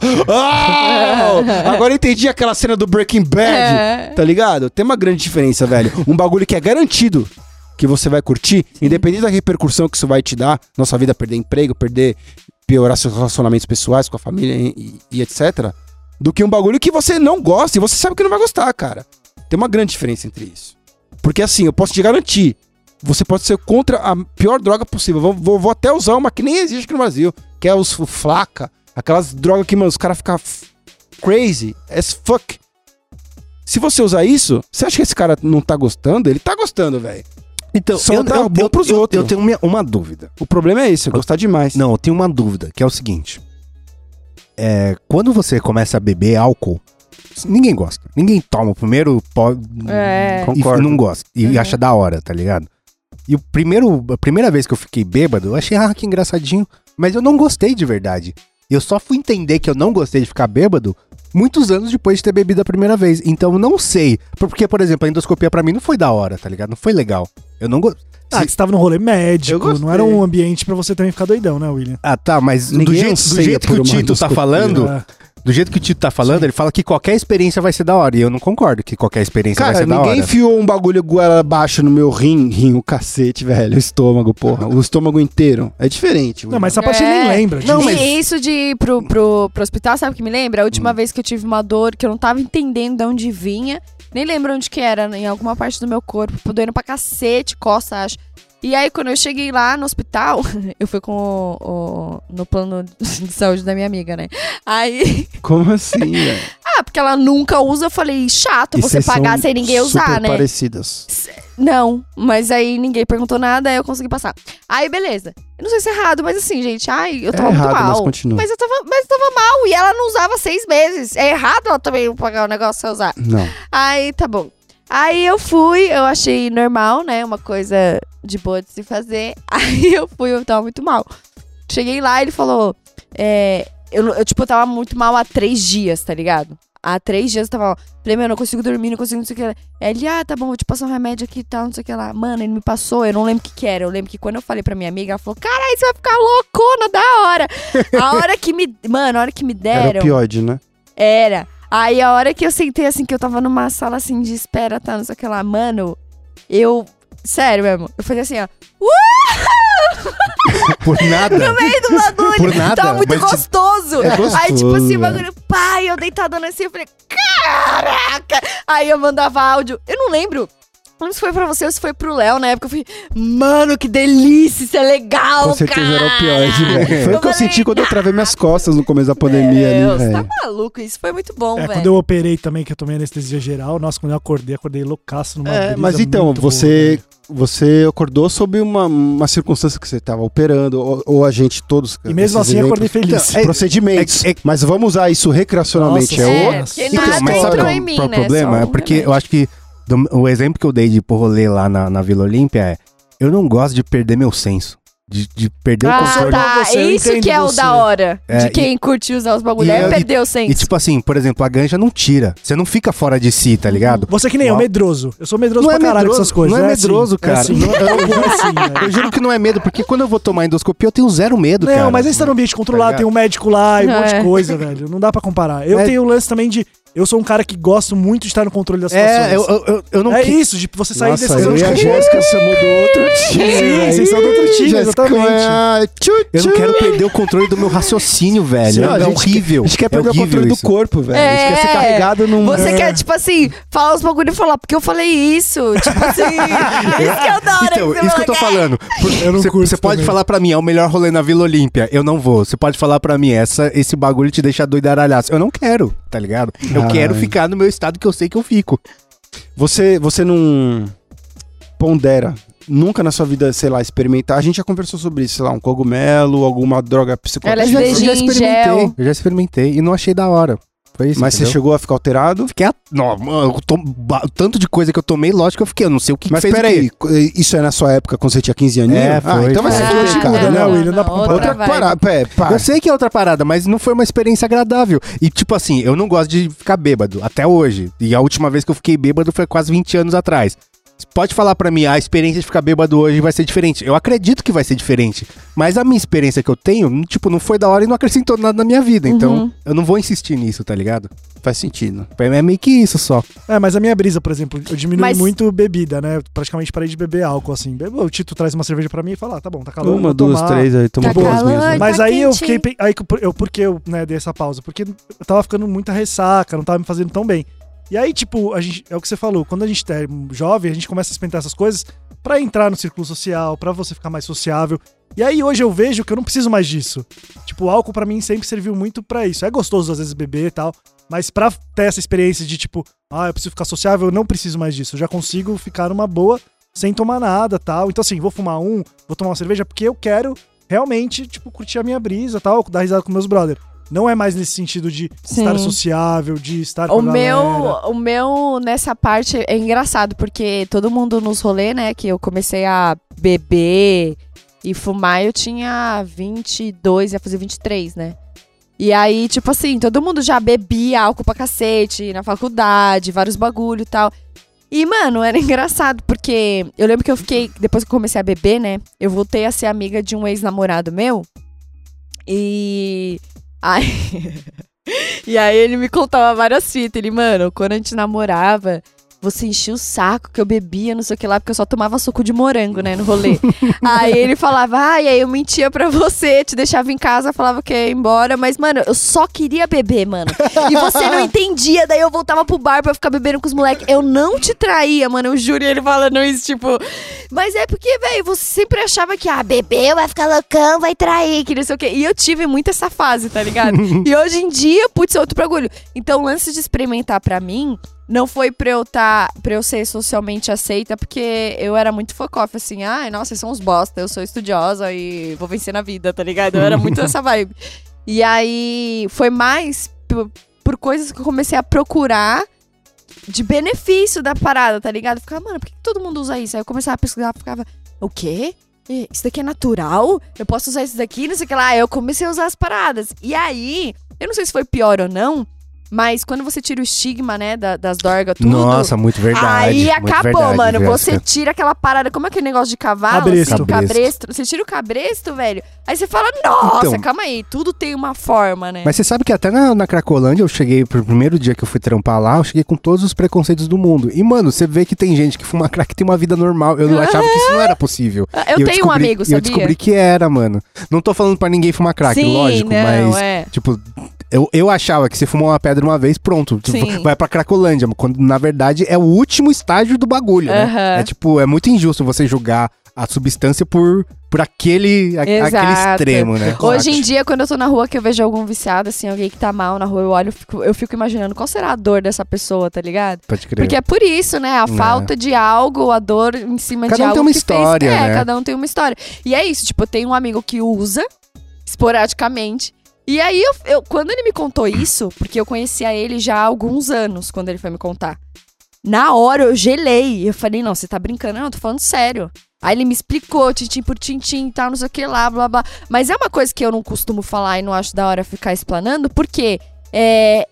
agora eu entendi aquela cena do Breaking Bad. Tá ligado? Tem uma grande diferença, velho. Um bagulho que é garantido que você vai curtir, independente da repercussão que isso vai te dar na sua vida, perder emprego, piorar seus relacionamentos pessoais com a família e etc. Do que um bagulho que você não gosta e você sabe que não vai gostar, cara. Tem uma grande diferença entre isso. Porque assim, eu posso te garantir, você pode ser contra a pior droga possível. Vou até usar uma que nem existe aqui no Brasil, que é os flaca. Aquelas drogas que, mano, os caras ficam crazy as fuck. Se você usar isso, você acha que esse cara não tá gostando? Ele tá gostando, velho. Então, Só dá bom pros outros. Eu tenho uma dúvida. O problema é esse, gostar demais. Não, eu tenho uma dúvida, que é o seguinte. Quando você começa a beber álcool, ninguém gosta. Ninguém toma o primeiro pó e Concordo. não gosta. E acha da hora, tá ligado? E a primeira vez que eu fiquei bêbado, eu achei, que engraçadinho. Mas eu não gostei de verdade. Eu só fui entender que eu não gostei de ficar bêbado muitos anos depois de ter bebido a primeira vez. Então eu não sei. Porque, por exemplo, a endoscopia pra mim não foi da hora, tá ligado? Não foi legal. Eu não gostei. Que você tava num rolê Eu médico, gostei. não era um ambiente pra você também ficar doidão, né, William? Tá, mas do Ninguém jeito anseia que por o uma Tito tá endoscopia. falando, É. do jeito que o Tito tá falando, ele fala que qualquer experiência vai ser da hora. E eu não concordo que qualquer experiência vai Cara, ser da ninguém hora. enfiou um bagulho goela abaixo no meu rim, o cacete, velho. O estômago, porra. O estômago inteiro. É diferente. Não, mas essa parte ele nem lembra. Não, disso. mas- E isso de ir pro hospital, sabe o que me lembra? A última vez que eu tive uma dor que eu não tava entendendo de onde vinha, nem lembro onde que era, em alguma parte do meu corpo, doendo pra cacete, coça, acho. E aí, quando eu cheguei lá no hospital, eu fui com no plano de saúde da minha amiga, né? Aí, Como assim, velho? porque ela nunca usa, eu falei, chato E você vocês pagar são sem ninguém usar, super né? parecidas. Não, mas aí ninguém perguntou nada, aí eu consegui passar. Aí, beleza. Eu não sei se é errado, mas assim, gente, eu tava muito errado, mas mal. continua. Mas eu tava mal e ela não usava 6 meses. É errado ela também pagar o negócio sem usar. Não. Aí, tá bom. Aí eu fui, eu achei normal, né? Uma coisa de boa de se fazer. Aí eu tava muito mal. Cheguei lá, ele falou... eu tava muito mal há 3 dias, tá ligado? Há 3 dias eu tava mal. Falei, meu, eu não consigo dormir, não consigo, não sei o que lá. Ele, tá bom, vou te passar um remédio aqui e tal, não sei o que lá. Mano, ele me passou, eu não lembro o que era. Eu lembro que quando eu falei pra minha amiga, ela falou, caralho, você vai ficar loucona da hora. A hora que me deram... Era opioide, né? Era. Aí a hora que eu sentei, assim, que eu tava numa sala, assim, de espera, tá, não sei o que lá, mano, sério mesmo, eu fazia assim, ó, Por nada. no meio do bagulho. Por nada, Tava muito mas gostoso. É gostoso, Aí, tipo assim, o velho. bagulho, pai, eu deitadona assim, eu falei, caraca. Aí eu mandava áudio, eu não lembro se foi pra você ou se foi pro Léo, na época eu falei, mano, que delícia, isso é legal, Com certeza cara. era opioide, velho. Foi o que eu falei, senti quando eu travei minhas costas no começo da pandemia ali, Você tá velho. maluco, isso foi muito bom, velho. Quando eu operei também, que eu tomei anestesia geral, nossa, quando eu acordei loucaço numa brisa Mas então, muito boa, você velho. acordou sob uma circunstância que você estava operando, ou a gente todos... E mesmo esses assim eu acordei exemplos. feliz. Procedimentos. Mas vamos usar isso recreacionalmente. Nossa, É é, outro. porque Então, nada mas sabe entrou qual em mim, qual é o né? problema? Só É um porque remédio. eu acho que o exemplo que eu dei de pro rolê lá na Vila Olímpia é eu não gosto de perder meu senso. De perder o controle. Tá, Você, eu isso entendo que é o você. da hora É, de quem curte usar os bagulhos. e- É e- perder o senso. E tipo assim, por exemplo, a ganja não tira. Você não fica fora de si, tá ligado? Você que nem eu, Uau. medroso. Eu sou medroso Não pra é caralho com medroso, essas coisas. não é medroso, cara. É assim, Não- é assim, Eu velho. juro que não é medo, porque quando eu vou tomar endoscopia, eu tenho zero medo, cara. Não, mas aí você tá no ambiente controlado, Tá tem um médico lá e um monte de É. coisa, velho. Não dá pra comparar. Eu É. tenho o lance também de... Eu sou um cara que gosto muito de estar no controle das situações. Eu não É isso, de você sair desse eu e a Jéssica somos do outro time. Sim, vocês são do outro time, exatamente. Eu não quero perder o controle do meu raciocínio, velho. Sim, é horrível. A gente quer perder o controle do corpo, velho. A gente quer ser É. carregado num... Você quer, tipo assim, falar os bagulho e falar, porque eu falei isso. Tipo assim, isso que é o da hora. Então, você isso que eu tô fala, falando. Eu não curto Você pode também. falar pra mim, é o melhor rolê na Vila Olímpia. Eu não vou. Você pode falar pra mim, esse bagulho te deixa doidaralhaço. Eu não quero, tá ligado? Eu quero ficar no meu estado que eu sei que eu fico. Você não pondera nunca na sua vida, sei lá, experimentar. A gente já conversou sobre isso, sei lá, um cogumelo, alguma droga psicotrópica. LSD em gel. Eu já experimentei e não achei da hora. Foi isso, Mas entendeu? você chegou a ficar alterado? Fiquei... Não, mano, tanto de coisa que eu tomei, lógico que eu fiquei. Eu não sei o que Mas fez peraí, o quê. isso é na sua época quando você tinha 15 aninhos? É, foi. então vai ser Ah, tudo não, muda, né, né, Will? Não dá pra comparar. Outra vibe. parada. Eu sei que é outra parada, mas não foi uma experiência agradável. E, tipo assim, eu não gosto de ficar bêbado, até hoje. E a última vez que eu fiquei bêbado foi quase 20 anos atrás. Pode falar pra mim, a experiência de ficar bêbado hoje vai ser diferente. Eu acredito que vai ser diferente. Mas a minha experiência que eu tenho, tipo, não foi da hora e não acrescentou nada na minha vida. Então, eu não vou insistir nisso, tá ligado? Faz sentido. É meio que isso só. Mas a minha brisa, por exemplo, eu diminui Mas- muito bebida, né? Eu praticamente parei de beber álcool, assim. O Tito traz uma cerveja pra mim e fala, tá bom, tá calor. Uma, vou duas, tomar. três, aí toma Tá duas calor. mesmo. Mas Tá aí eu quente. fiquei. Por que eu dei essa pausa? Porque eu tava ficando muita ressaca, não tava me fazendo tão bem. E aí, tipo, é o que você falou, quando a gente é jovem, a gente começa a experimentar essas coisas pra entrar no círculo social, pra você ficar mais sociável. E aí hoje eu vejo que eu não preciso mais disso. Tipo, o álcool pra mim sempre serviu muito pra isso. É gostoso às vezes beber e tal, mas pra ter essa experiência de tipo, eu preciso ficar sociável, eu não preciso mais disso. Eu já consigo ficar numa boa sem tomar nada, tal. Então assim, vou fumar vou tomar uma cerveja porque eu quero realmente, tipo, curtir a minha brisa, tal, dar risada com meus brothers. Não é mais nesse sentido de estar sociável, de estar com a galera. O meu, nessa parte, é engraçado, porque todo mundo nos rolê, né, que eu comecei a beber e fumar, eu tinha 22, ia fazer 23, né? E aí, tipo assim, todo mundo já bebia álcool pra cacete, na faculdade, vários bagulho e tal. E, mano, era engraçado, porque eu lembro que eu fiquei, depois que eu comecei a beber, né, eu voltei a ser amiga de um ex-namorado meu. E... E aí ele me contava várias fitas. Ele, mano, quando a gente namorava, você enchia o saco que eu bebia, não sei o que lá, porque eu só tomava suco de morango, né, no rolê. Aí ele falava, e aí eu mentia pra você, te deixava em casa, falava que ia embora, mas, mano, eu só queria beber, mano. E você não entendia, daí eu voltava pro bar pra ficar bebendo com os moleques. Eu não te traía, mano, eu juro, e ele falando isso, tipo... Mas é porque, velho, você sempre achava que, bebeu, vai ficar loucão, vai trair, que não sei o quê. E eu tive muito essa fase, tá ligado? E hoje em dia, putz, é outro bagulho. Então, o lance de experimentar pra mim... Não foi pra eu ser socialmente aceita, porque eu era muito fuck-off, assim, nossa, vocês são uns bosta, eu sou estudiosa e vou vencer na vida, tá ligado? Eu era muito essa vibe. E aí, foi mais por coisas que eu comecei a procurar de benefício da parada, tá ligado? Eu ficava, mano, por que todo mundo usa isso? Aí eu começava a pesquisar, ficava, o quê? Isso daqui é natural? Eu posso usar isso daqui? Não sei o que lá. Aí eu comecei a usar as paradas. E aí, eu não sei se foi pior ou não, mas quando você tira o estigma, né, das dorgas, tudo... Nossa, muito verdade. Aí muito acabou, verdade, mano. Jéssica. Você tira aquela parada... Como é aquele negócio de cavalo? Cabresto. Assim, cabresto. Você tira o cabresto, velho. Aí você fala, nossa, Então, calma aí. Tudo tem uma forma, né? Mas você sabe que até na Cracolândia eu cheguei, pro primeiro dia que eu fui trampar lá, eu cheguei com todos os preconceitos do mundo. E, mano, você vê que tem gente que fuma crack e tem uma vida normal. Eu não achava que isso não era possível. Eu tenho um amigo, E sabia? eu descobri que era, mano. Não tô falando pra ninguém fumar crack, Sim, lógico, não, mas, tipo... Eu achava que você fumou uma pedra uma vez, pronto. Sim. Vai pra Cracolândia. Quando, na verdade, é o último estágio do bagulho, né? Aham. É tipo, é muito injusto você julgar a substância por aquele extremo, né? Hoje em dia, quando eu tô na rua, que eu vejo algum viciado, assim, alguém que tá mal na rua, eu olho, eu fico imaginando qual será a dor dessa pessoa, tá ligado? Pode crer. Porque é por isso, né? A falta de algo, a dor em cima Cada de um algo tem uma que história, fez... né? Cada um tem uma história. E é isso, tipo, eu tenho um amigo que usa, esporadicamente, e aí, quando ele me contou isso, porque eu conhecia ele já há alguns anos, quando ele foi me contar, na hora eu gelei. Eu falei, não, você tá brincando? Não, eu tô falando sério. Aí ele me explicou, tintim por tintim e tal, não sei o que lá, blá, blá. Mas é uma coisa que eu não costumo falar e não acho da hora ficar explanando, porque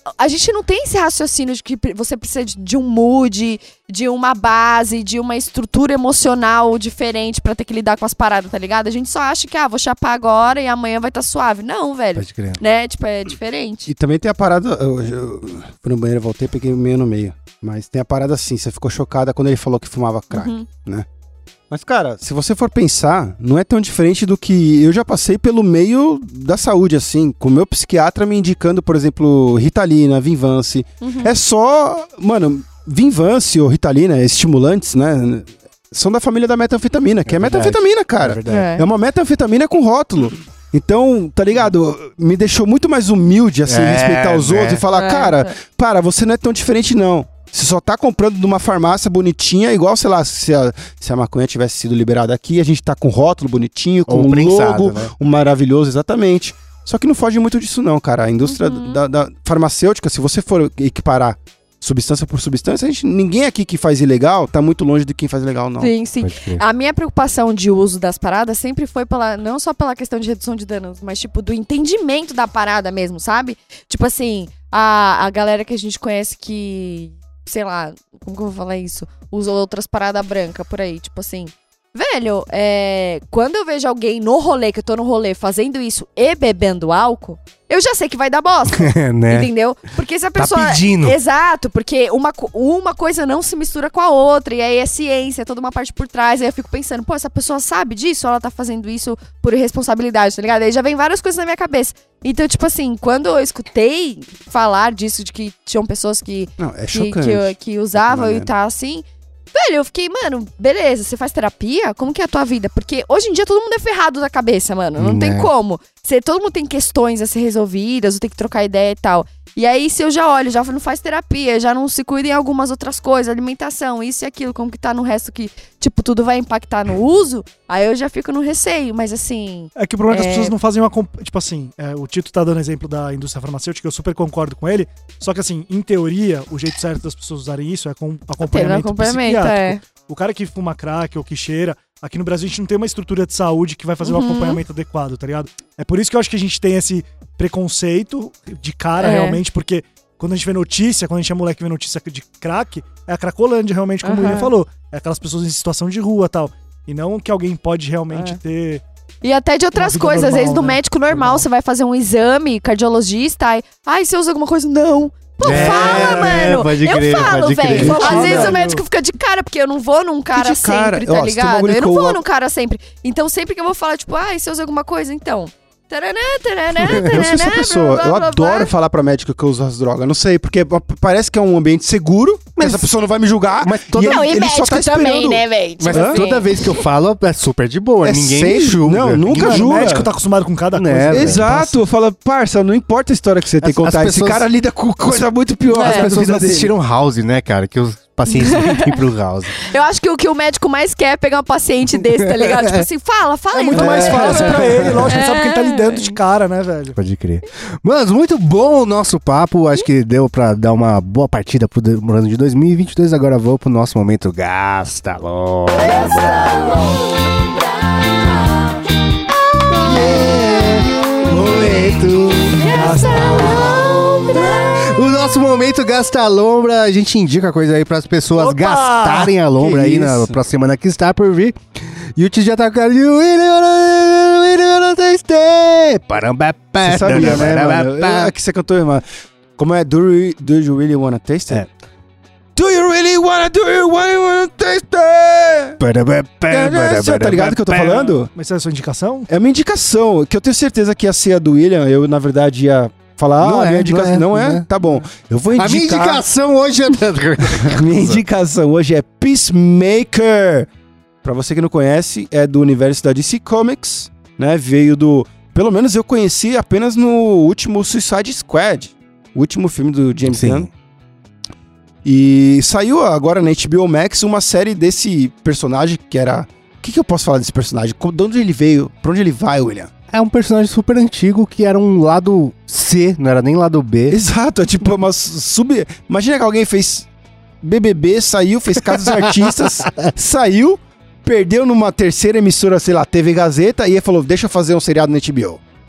a gente não tem esse raciocínio de que você precisa de um mood, de uma base, de uma estrutura emocional diferente pra ter que lidar com as paradas, tá ligado? A gente só acha que, vou chapar agora e amanhã vai estar suave. Não, velho. Pode crer. Né? Tipo, é diferente. E também tem a parada, eu fui no banheiro, voltei, peguei meio no meio. Mas tem a parada assim, você ficou chocada quando ele falou que fumava crack, né? Mas, cara, se você for pensar, não é tão diferente do que eu já passei pelo meio da saúde, assim, com o meu psiquiatra me indicando, por exemplo, Ritalina, Vinvance. É só, mano, Vinvance ou Ritalina, estimulantes, né? São da família da metanfetamina, que é metanfetamina, cara. verdade. É uma metanfetamina com rótulo. Então, tá ligado? Me deixou muito mais humilde, assim, respeitar os outros e falar, cara, você não é tão diferente, não. Você só tá comprando de uma farmácia bonitinha, igual, sei lá, se a maconha tivesse sido liberada aqui, a gente tá com rótulo bonitinho, com um logo, né? Um maravilhoso, exatamente. Só que não foge muito disso não, cara. A indústria da farmacêutica, se você for equiparar substância por substância, ninguém aqui que faz ilegal tá muito longe de quem faz ilegal, não. Sim. A minha preocupação de uso das paradas sempre foi não só pela questão de redução de danos, mas tipo do entendimento da parada mesmo, sabe? Tipo assim, a galera que a gente conhece que, sei lá, como que eu vou falar isso? Usa outras paradas brancas por aí, tipo assim. Velho, quando eu vejo alguém no rolê, que eu tô no rolê, fazendo isso e bebendo álcool, eu já sei que vai dar bosta. né? Entendeu? Porque se a pessoa... Tá pedindo. Exato, porque uma coisa não se mistura com a outra, e aí é ciência, é toda uma parte por trás, aí eu fico pensando, pô, essa pessoa sabe disso, ou ela tá fazendo isso por irresponsabilidade, tá ligado? Aí já vem várias coisas na minha cabeça. Então, tipo assim, quando eu escutei falar disso, de que tinham pessoas que usavam e tal, assim... Velho, eu fiquei, mano, beleza, você faz terapia? Como que é a tua vida? Porque hoje em dia todo mundo é ferrado da cabeça, mano. Não tem como. Todo mundo tem questões a ser resolvidas, ou tem que trocar ideia e tal. E aí, se eu já olho, já não faz terapia, já não se cuida em algumas outras coisas, alimentação, isso e aquilo, como que tá no resto que, tipo, tudo vai impactar no uso, aí eu já fico no receio, mas assim... É que o problema é que as pessoas não fazem uma... Tipo assim, o Tito tá dando exemplo da indústria farmacêutica, eu super concordo com ele, só que assim, em teoria, o jeito certo das pessoas usarem isso é com acompanhamento psiquiátrico. O cara que fuma crack ou que cheira, aqui no Brasil a gente não tem uma estrutura de saúde que vai fazer um acompanhamento adequado, tá ligado? É por isso que eu acho que a gente tem esse preconceito de cara, realmente, porque quando a gente vê notícia, quando a gente é moleque e vê notícia de crack, é a Cracolândia, realmente, como o William falou. É aquelas pessoas em situação de rua e tal. E não que alguém pode realmente ter... E até de outras coisas, normal, às vezes do médico normal, você vai fazer um exame, cardiologista, aí você usa alguma coisa? Não. Pô, fala, mano. Crer, eu falo, velho. Às vezes o médico fica de cara, porque eu não vou num cara sempre, tá ligado? Eu não vou num cara sempre. Então sempre que eu vou falar, tipo, você usa alguma coisa, então... Eu sou essa pessoa, eu adoro falar pra médico que eu uso as drogas. Não sei, porque parece que é um ambiente seguro, mas essa pessoa não vai me julgar. Mas e ele só tá esperando. Também, né, velho? Mas toda vez que eu falo, é super de boa. Ninguém me julga. Não, nunca julga. O médico tá acostumado com cada coisa. Exato, eu falo, parça, não importa a história que você tem que contar. Esse cara lida com coisa muito pior. As pessoas assistiram House, né, cara? Que os pacientes mentem pro House. Eu acho que o que o médico mais quer é pegar um paciente desse, tá ligado? Tipo assim, fala É muito mais fácil pra ele, lógico, ele sabe que ele tá lidando de cara, né, velho? Pode crer. Mas muito bom o nosso papo, acho que deu pra dar uma boa partida pro ano de 2022, agora vou pro nosso momento Gasta Lombra. Momento Gasta Lombra. O nosso momento Gasta a Lombra, a gente indica coisa aí pras pessoas gastarem a lombra aí pra semana que está por vir. E o Tio já tá com a... Você sabia, né, mano? Aqui você cantou, irmão. Como é? Do you really wanna taste it? Do you really wanna taste it? Tá ligado o que eu tô falando? Mas essa é a sua indicação? É a minha indicação, que eu tenho certeza que ia ser a do William. Eu, na verdade, ia falar, minha indicação não é? Tá bom. Eu vou indicar... A minha indicação hoje é... A minha indicação hoje é Peacemaker. Pra você que não conhece, é do universo da DC Comics, né? Veio do... Pelo menos eu conheci apenas no último Suicide Squad. O último filme do James Gunn. E saiu agora na HBO Max uma série desse personagem que era... O que eu posso falar desse personagem? De onde ele veio? Pra onde ele vai, William? É um personagem super antigo que era um lado C, não era nem lado B. Exato, é tipo uma Imagina que alguém fez BBB, saiu, fez Casa dos Artistas, saiu, perdeu numa terceira emissora, sei lá, TV Gazeta, e ele falou, deixa eu fazer um seriado na HBO.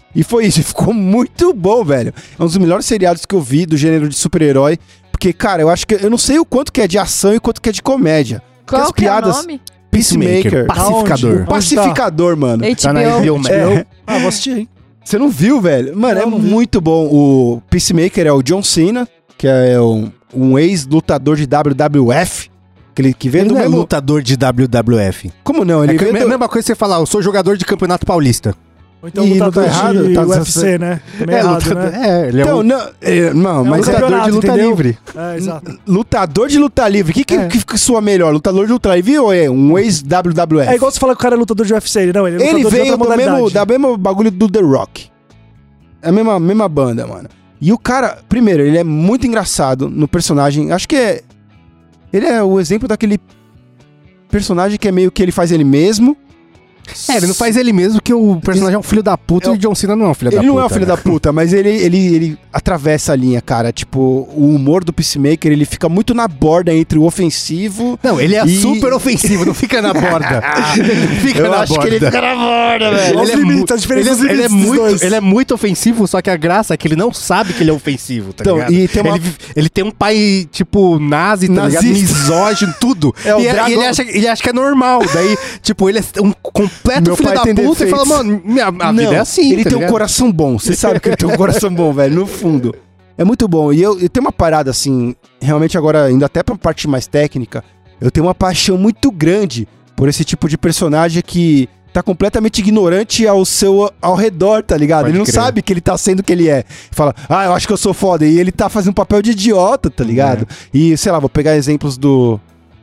E foi isso, ficou muito bom, velho. É um dos melhores seriados que eu vi do gênero de super-herói. Porque, cara, eu acho que... Eu não sei o quanto que é de ação e o quanto que é de comédia. Qual as que é o piadas- nome? Peacemaker. Pacificador. O Pacificador, mano. Tá na HBO. HBO Max. Ah, vou assistir, hein? Você não viu, velho? Mano, Não, é não vi. muito bom. O Peacemaker é o John Cena, que é um ex-lutador de WWF. Que vem Ele do não é mesmo... lutador de WWF. Como não? Ele É vem a do... mesma coisa que você falar, eu sou jogador de campeonato paulista. Ou então Ih, não lutador tá errado, de tá UFC, né? Também é errado, lutador, né? ele é Então, um não, mas um é lutador de luta entendeu? livre. É, exato. lutador de luta livre. O que soa melhor? Lutador de luta livre ou é um ex-WWF? É igual você falar que o cara é lutador de UFC. Não, ele é Ele lutador de veio outra do modalidade. da mesma bagulho do The Rock. É a mesma banda, mano. E o cara, primeiro, ele é muito engraçado no personagem. Acho que é... Ele é o exemplo daquele personagem que é meio que ele faz ele mesmo. Ele não faz ele mesmo, que o personagem é um filho da puta e o John Cena não é um filho da Ele puta. não é um filho né? da puta, mas ele atravessa a linha, cara. Tipo, o humor do Peacemaker, ele fica muito na borda entre o ofensivo... Não, ele é E- super ofensivo, não fica na borda. Ele fica Eu na acho borda. que ele fica na borda, velho. Olha os limites, a diferença dos limites dos dois. ele é muito ofensivo, só que a graça é que ele não sabe que ele é ofensivo, tá Então, ligado? e tem uma- Ele tem um pai, tipo, nazi, tá ligado? Nazista. Misógino, tudo. É o e Dragon- ele acha que é normal. Daí, tipo, ele é um completo Meu filho pai da tem puta e fala, defeitos. mano, a Não, vida é assim, ele tá tem um ligado? coração bom. Você sabe que ele tem um coração bom, velho, no fundo. É muito bom. E eu tenho uma parada, assim, realmente agora, indo até pra parte mais técnica, eu tenho uma paixão muito grande por esse tipo de personagem que tá completamente ignorante ao redor, tá ligado? Pode Ele não crer. sabe que ele tá sendo o que ele é. Fala, eu acho que eu sou foda. E ele tá fazendo um papel de idiota, tá ligado? E, sei lá, vou pegar exemplos do...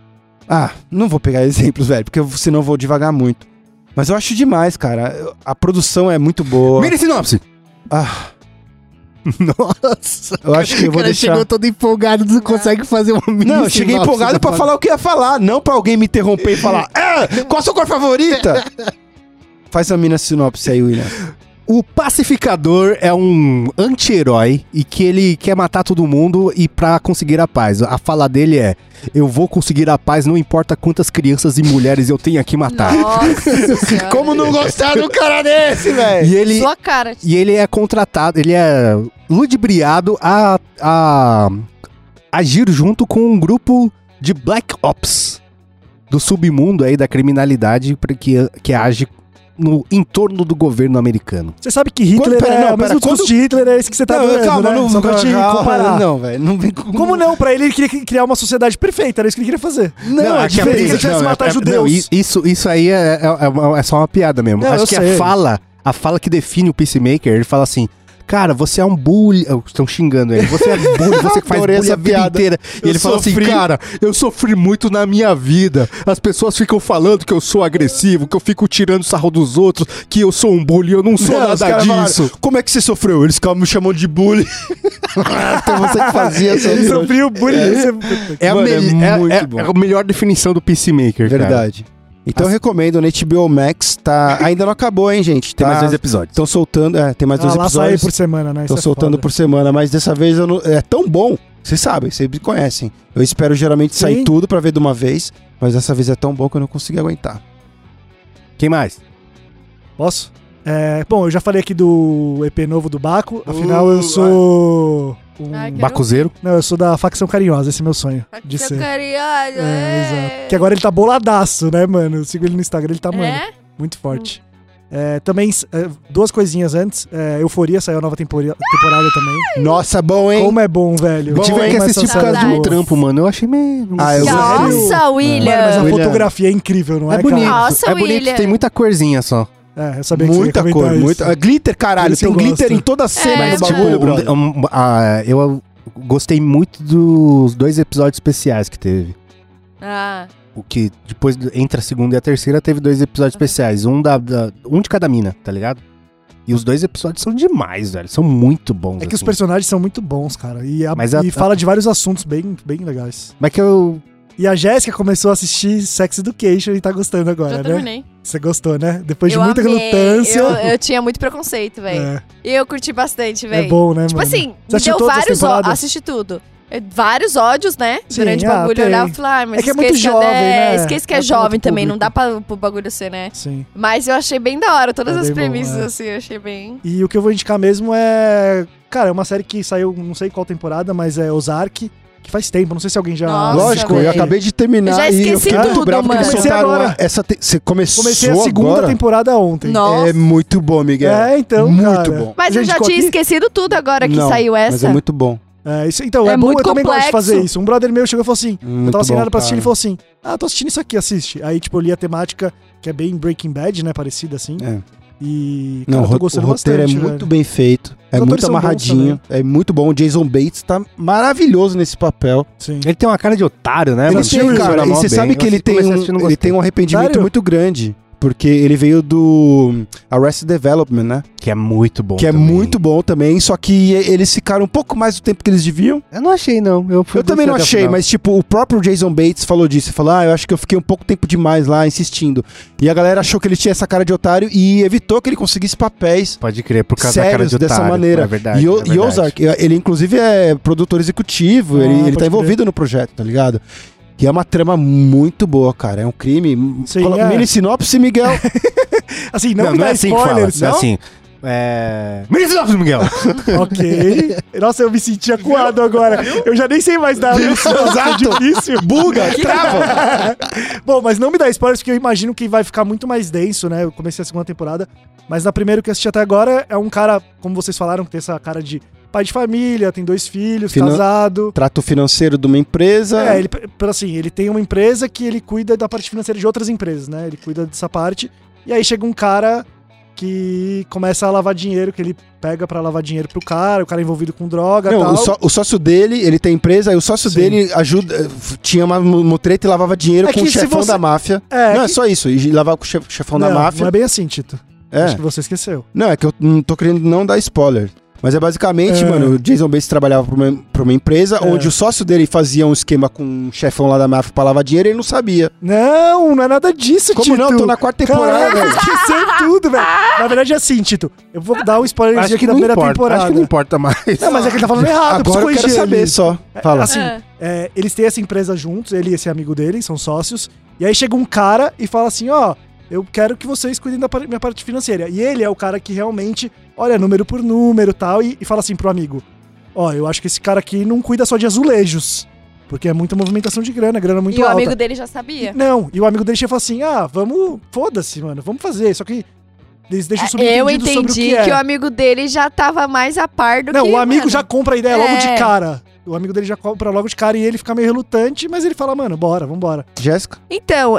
não vou pegar exemplos, velho, porque senão eu vou devagar muito. Mas eu acho demais, cara. A produção é muito boa. Mini sinopse. Nossa. Eu acho que eu vou o cara deixar... chegou todo empolgado, não consegue fazer uma mini Não, eu cheguei sinopse empolgado da pra falar o que ia falar, não pra alguém me interromper e falar qual a sua cor favorita? Faz a mina sinopse aí, William. O Pacificador é um anti-herói e que ele quer matar todo mundo e pra conseguir a paz. A fala dele é: eu vou conseguir a paz, não importa quantas crianças e mulheres eu tenho que matar. Nossa senhora. Como não gostar do cara desse, velho? E ele, Sua cara. e ele é contratado, ele é ludibriado a agir junto com um grupo de Black Ops do submundo aí da criminalidade que age no entorno do governo americano. Você sabe que Hitler o mesmo discurso de Hitler é esse que você tá dando, calma, né? Só pra te comparar. Não, velho, não vem com... Como não? Pra ele queria criar uma sociedade perfeita, era isso que ele queria fazer. Não, a diferença é tivesse matar judeus. Isso aí é só uma piada mesmo. Não, eu Acho que sei. a fala que define o Peacemaker, ele fala assim: cara, você é um bully. Estão xingando ele. Você é bully, você que faz Adorei bully a essa vida piada. inteira. E Eu ele fala assim: sofri. cara, eu sofri muito na minha vida. As pessoas ficam falando que eu sou agressivo, que eu fico tirando sarro dos outros, que eu sou um bully. Eu não sou Não, os nada caras disso. falaram, como é que você sofreu? Eles ficavam me chamando de bully. Então você que fazia essa Ele sofreu bullying. É, Mano, é muito bom. é a melhor definição do Peacemaker, cara. Verdade. Então eu recomendo no HBO Max, tá... Ainda não acabou, hein, gente? Tem Tá... mais 2 episódios. Estão soltando, tem mais 2 Lá sai episódios. por semana, né? Estão Isso é soltando foda. por semana, mas dessa vez eu não... é tão bom. Vocês sabem, vocês me conhecem. Eu espero geralmente sair Sim. tudo pra ver de uma vez, mas dessa vez é tão bom que eu não consegui aguentar. Quem mais? Posso? Bom, eu já falei aqui do EP novo do Baco. Afinal, eu sou... Ai, quero- Bacuzeiro. Não, eu sou da facção carinhosa, esse é meu sonho. De Seu ser. carinhoso, Exato. Que agora ele tá boladaço, né, mano? Eu sigo ele no Instagram, ele tá, mano, É? muito forte. Também, 2 coisinhas antes. Euforia saiu a nova temporada também. Nossa, bom, hein? Como é bom, velho. Eu Bom, tive hein? que Como assistir essa por causa de série um boa. trampo, mano. Eu achei meio... Eu Nossa, William. Mano, mas a William. fotografia é incrível, não é, É bonito. cara? Nossa, é bonito, William. tem muita corzinha só. Eu sabia que você ia Muita comentar cor, isso. muita... Glitter, caralho. Por isso Tem eu glitter gosto. em toda a cena É, do mano. bagulho, brother. Eu gostei muito dos 2 episódios especiais que teve. Ah, O que depois, entre a segunda e a terceira, teve 2 episódios especiais. Um de cada mina, tá ligado? E os 2 episódios são demais, velho. São muito bons. É que os assim. personagens são muito bons, cara. E Mas fala de vários assuntos bem, bem legais. Mas que eu... E a Jéssica começou a assistir Sex Education e tá gostando agora, já né? terminei. Você gostou, né? Depois de Eu muita amei. relutância. Eu tinha muito preconceito, velho. É, E eu curti bastante, velho. é bom, né, Tipo mano? assim, Você me assistiu deu todas as vários... temporadas? Assisti tudo. vários ódios, né? Sim, Durante o bagulho, eu olhava e falava, mas É que é muito jovem, né? esquece que é É jovem muito também, não público. dá pro bagulho ser, né? Sim. Mas eu achei bem da hora, todas É as bem bom, premissas, é. assim, eu achei bem... E o que eu vou indicar mesmo é... Cara, é uma série que saiu, não sei qual temporada, mas é Ozark, que faz tempo, não sei se alguém já... Nossa, Lógico, eu velho. acabei de terminar Eu já e eu esqueci fiquei muito tudo, bravo porque mano. eles soltaram Comecei agora. Você começou Comecei a segunda agora? temporada ontem. Nossa. É muito bom, Miguel. É, então, muito cara. bom. Mas eu já indicou tinha aqui? esquecido tudo agora que Não, saiu essa. Mas é muito bom. É, isso, então, É é bom, muito eu também gosto de complexo. fazer isso. Um brother meu chegou e falou assim, eu Muito tava sem bom, nada pra assistir, cara. ele falou assim, tô assistindo isso aqui, assiste. Aí, tipo, eu li a temática, que é bem Breaking Bad, né, parecida assim. É. E, Não, cara, eu tô o gostando roteiro bastante, é muito velho. bem feito. É Os atores muito são bons amarradinho. É muito bom. O Jason Bates tá maravilhoso nesse papel. Sim. Ele tem uma cara de otário, né? Ele mano? tem, Funciona cara. E mó você bem. sabe que Eu ele tem, comecei a assistir, não ele gostei. tem um arrependimento Sério? muito grande. Porque ele veio do Arrested Development, né? Que é muito bom Que é também. muito bom também. Só que eles ficaram um pouco mais do tempo que eles deviam. Eu não achei, não. Eu Eu também não achei, mas tipo, o próprio Jason Bates falou disso. Ele falou, eu acho que eu fiquei um pouco tempo demais lá insistindo. E a galera achou que ele tinha essa cara de otário e evitou que ele conseguisse papéis Pode crer, por causa da cara sérios de otário. dessa maneira. É verdade, e, é verdade. Ozark, ele inclusive é produtor executivo, Ah, ele pode tá envolvido no projeto, tá ligado? E é uma trama muito boa, cara. É um crime. Sim, Colo- é. Mini sinopse, Miguel. Assim, não me dá é assim que fala. spoilers, É não? assim. Ministro Miguel. Ok. Nossa, eu me senti acuado agora. Eu já nem sei mais dar. Exato. Difícil. Buga, trava. Bom, mas não me dá spoilers, porque eu imagino que vai ficar muito mais denso, né? Eu comecei a segunda temporada, mas na primeira que eu assisti até agora é um cara, como vocês falaram, que tem essa cara de pai de família, tem 2 filhos, casado. Trato financeiro de uma empresa. É, ele tem uma empresa que ele cuida da parte financeira de outras empresas, né? Ele cuida dessa parte. E aí chega um cara que começa a lavar dinheiro, que ele pega pra lavar dinheiro pro cara, o cara é envolvido com droga e Não, tal. o sócio dele, ele tem empresa, aí o sócio Sim. dele ajuda, tinha uma treta e lavava dinheiro É com o que se chefão você- da máfia. É, Não, é que- só isso, e lavava com o chefão da não, máfia. não é bem assim, Tito. É. Acho que você esqueceu. Não, é que eu não tô querendo não dar spoiler. Mas é basicamente, É. mano, o Jason Bates trabalhava pra uma empresa É. onde o sócio dele fazia um esquema com um chefão lá da máfia pra lavar dinheiro e ele não sabia. Não é nada disso, Como Tito. não? Eu tô na quarta temporada, Caraca, velho. esqueceu tudo, velho. Na verdade é assim, Tito. Eu vou dar um spoiler Acho aqui que da não primeira importa. temporada. Acho que não importa mais. Não, mas é que ele tá falando errado. Agora eu quero saber só. Fala. Assim, eles têm essa empresa juntos, ele e esse amigo dele, são sócios. E aí chega um cara e fala assim, ó, eu quero que vocês cuidem da minha parte financeira. E ele é o cara que realmente olha número por número e tal, e fala assim pro amigo, ó, eu acho que esse cara aqui não cuida só de azulejos, porque é muita movimentação de grana muito E o alta. amigo dele já sabia. Não, e o amigo dele chega e fala assim, vamos, foda-se, mano, vamos fazer, só que eles deixam Eu subentendido sobre o entendi que é. que o amigo dele já tava mais a par do Não, que... o amigo mano. já compra a ideia logo de É. cara. O amigo dele já compra logo de cara e ele fica meio relutante, mas ele fala, mano, bora, vambora. Jéssica? Então,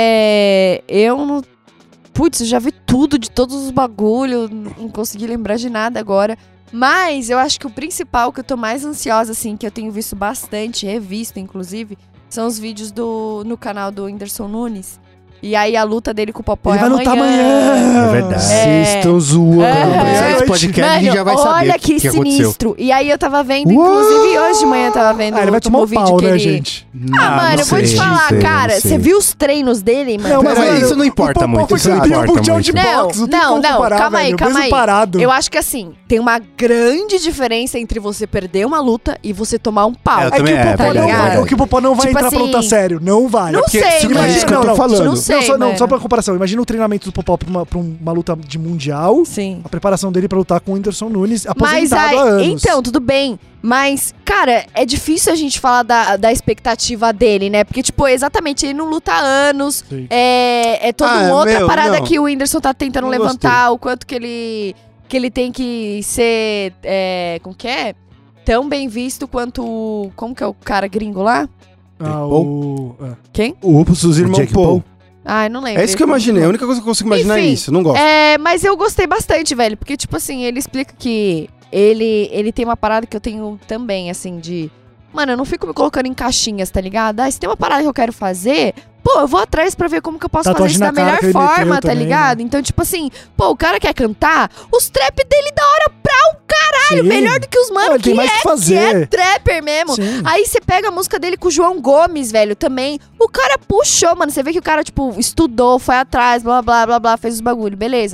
eu não... Putz, eu já vi tudo de todos os bagulhos, não consegui lembrar de nada agora. Mas eu acho que o principal que eu tô mais ansiosa, assim, que eu tenho visto bastante, revisto inclusive, são os vídeos no canal do Whindersson Nunes. E aí a luta dele com o Popó Ele é vai lutar amanhã. É verdade. Vocês estão zoando. É. Esse podcast a gente Mano, já vai saber olha o que aconteceu. sinistro. E aí eu tava vendo, inclusive hoje de manhã eu tava vendo Ele o vai tomar último um vídeo pau, que né, ele... gente? Ah, mano, eu vou te falar, cara, você viu os treinos dele, mano? Não, mas mano, isso não importa o Popó muito, foi isso não campeão importa mundial muito. de boxe, tem Não, como não, comparar, calma aí, velho, calma peso aí. parado. Eu acho que assim, tem uma grande diferença entre você perder uma luta e você tomar um pau. É, eu É que também o Popó tá não ligado? vai, o que o Popó não vai Tipo entrar pra assim, lutar sério, não vai. Não Porque sei, se mano. É isso que eu tô falando. Não sei, só mano. pra comparação, imagina o treinamento do Popó pra uma luta de mundial, Sim. a preparação dele pra lutar com o Whindersson Nunes, Mas aposentado há anos. então, tudo bem. Mas, cara, é difícil a gente falar da expectativa dele, né? Porque, tipo, exatamente, ele não luta há anos. Sim. É toda uma outra meu, parada não. que o Whindersson tá tentando Não levantar, o quanto que ele tem que ser, como que é? Tão bem visto quanto como que é o cara gringo lá? Quem? Os irmãos Jake Paul. Paul. Ai, não lembro. É isso que eu imaginei. A única coisa que eu consigo imaginar é Enfim, isso. Não gosto. Mas eu gostei bastante, velho. Porque, tipo assim, ele explica que ele tem uma parada que eu tenho também, assim, de... Mano, eu não fico me colocando em caixinhas, tá ligado? Se tem uma parada que eu quero fazer, pô, eu vou atrás pra ver como que eu posso Tatuagem fazer isso da na cara melhor que ele meteu forma, tá também, ligado? né? Então, tipo assim, pô, o cara quer cantar, os trap dele da hora pra um caralho, Sim. melhor do que os Não, mano ele tem mais que que fazer. é trapper mesmo. Sim. Aí você pega a música dele com o João Gomes, velho, também. O cara puxou, mano. Você vê que o cara, tipo, estudou, foi atrás, blá, blá, blá, blá, fez os bagulho, beleza.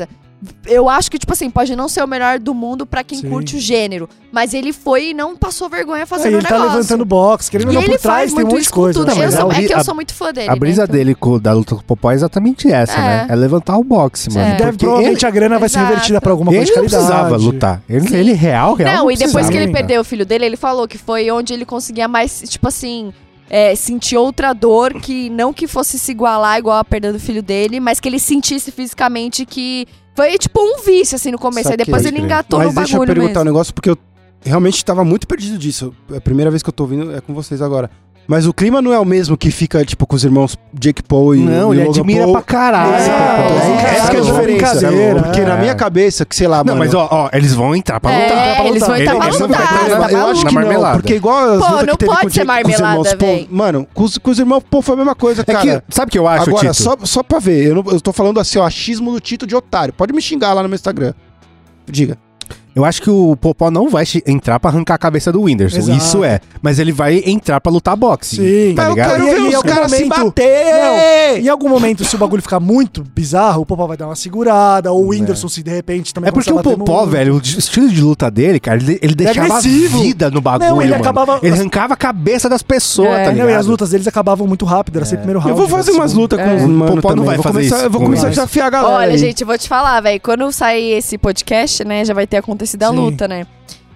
Eu acho que, tipo assim, pode não ser o melhor do mundo pra quem Sim. curte o gênero. Mas ele foi e não passou vergonha fazendo o Ele tá negócio. levantando box, querendo ou E não por ele trás, faz tem um muito monte de isso com coisa. tudo. Não, mas É que eu a- sou muito fã dele, A brisa né? Então- dele da luta com o Popó é exatamente essa, né? É levantar o boxe, mano. É. Deve, Porque provavelmente a grana vai ser Exato. revertida pra alguma coisa ele de não caridade. precisava lutar. Ele Sim. real Não, e depois precisava. que ele Sim. perdeu o filho dele, ele falou que foi onde ele conseguia mais, tipo assim, sentir outra dor, que não que fosse se igualar igual a perda do filho dele, mas que ele sentisse fisicamente que foi tipo um vício, assim, no começo. Aí Saquei. depois ele engatou Mas no deixa eu bagulho perguntar um mesmo. negócio, porque eu realmente tava muito perdido disso. É a primeira vez que eu tô ouvindo é com vocês agora. Mas o clima não é o mesmo que fica, tipo, com os irmãos Jake Paul e Não, e ele Logan admira Paul. pra caralho. Exato. Essa que é a É diferença. brincadeira, Porque na minha cabeça, que sei lá, Não, mano... mas ó, eles vão entrar pra lutar. É, eles vão entrar pra Ele não lutar, vai tá entrar eu acho maluco? que na não, marmelada. porque igual as Pô, lutas não que teve pode com o ser Jake- com os marmelada, irmãos Paul, véi. mano, com os irmãos Paul foi a mesma coisa, É cara. que, sabe o que eu acho, Agora, Tito? só pra ver, eu tô falando assim, ó, achismo do Tito de otário. Pode me xingar lá no meu Instagram. Diga. Eu acho que o Popó não vai entrar pra arrancar a cabeça do Whindersson. Exato. Isso é. Mas ele vai entrar pra lutar boxe. Sim. Tá Mas eu ligado? quero E ver em os algum caras se momento- bater! Em algum momento, se o bagulho ficar muito bizarro, o Popó vai dar uma segurada, ou o Whindersson, se de repente também É porque o começar a bater Popó, muito. velho, o estilo de luta dele, cara, ele deixava agressivo. vida no bagulho, Não, ele mano. acabava- Ele arrancava a cabeça das pessoas, É. tá Não, ligado? e as lutas deles acabavam muito rápido, era sempre primeiro round. Eu vou fazer umas lutas com É. os O mano Popó não também. vai fazer isso Eu vou com começar a nós. desafiar a galera Olha, aí. gente, eu vou te falar, velho. Quando sair esse podcast, né, já vai ter acontecido a Sim. luta, né?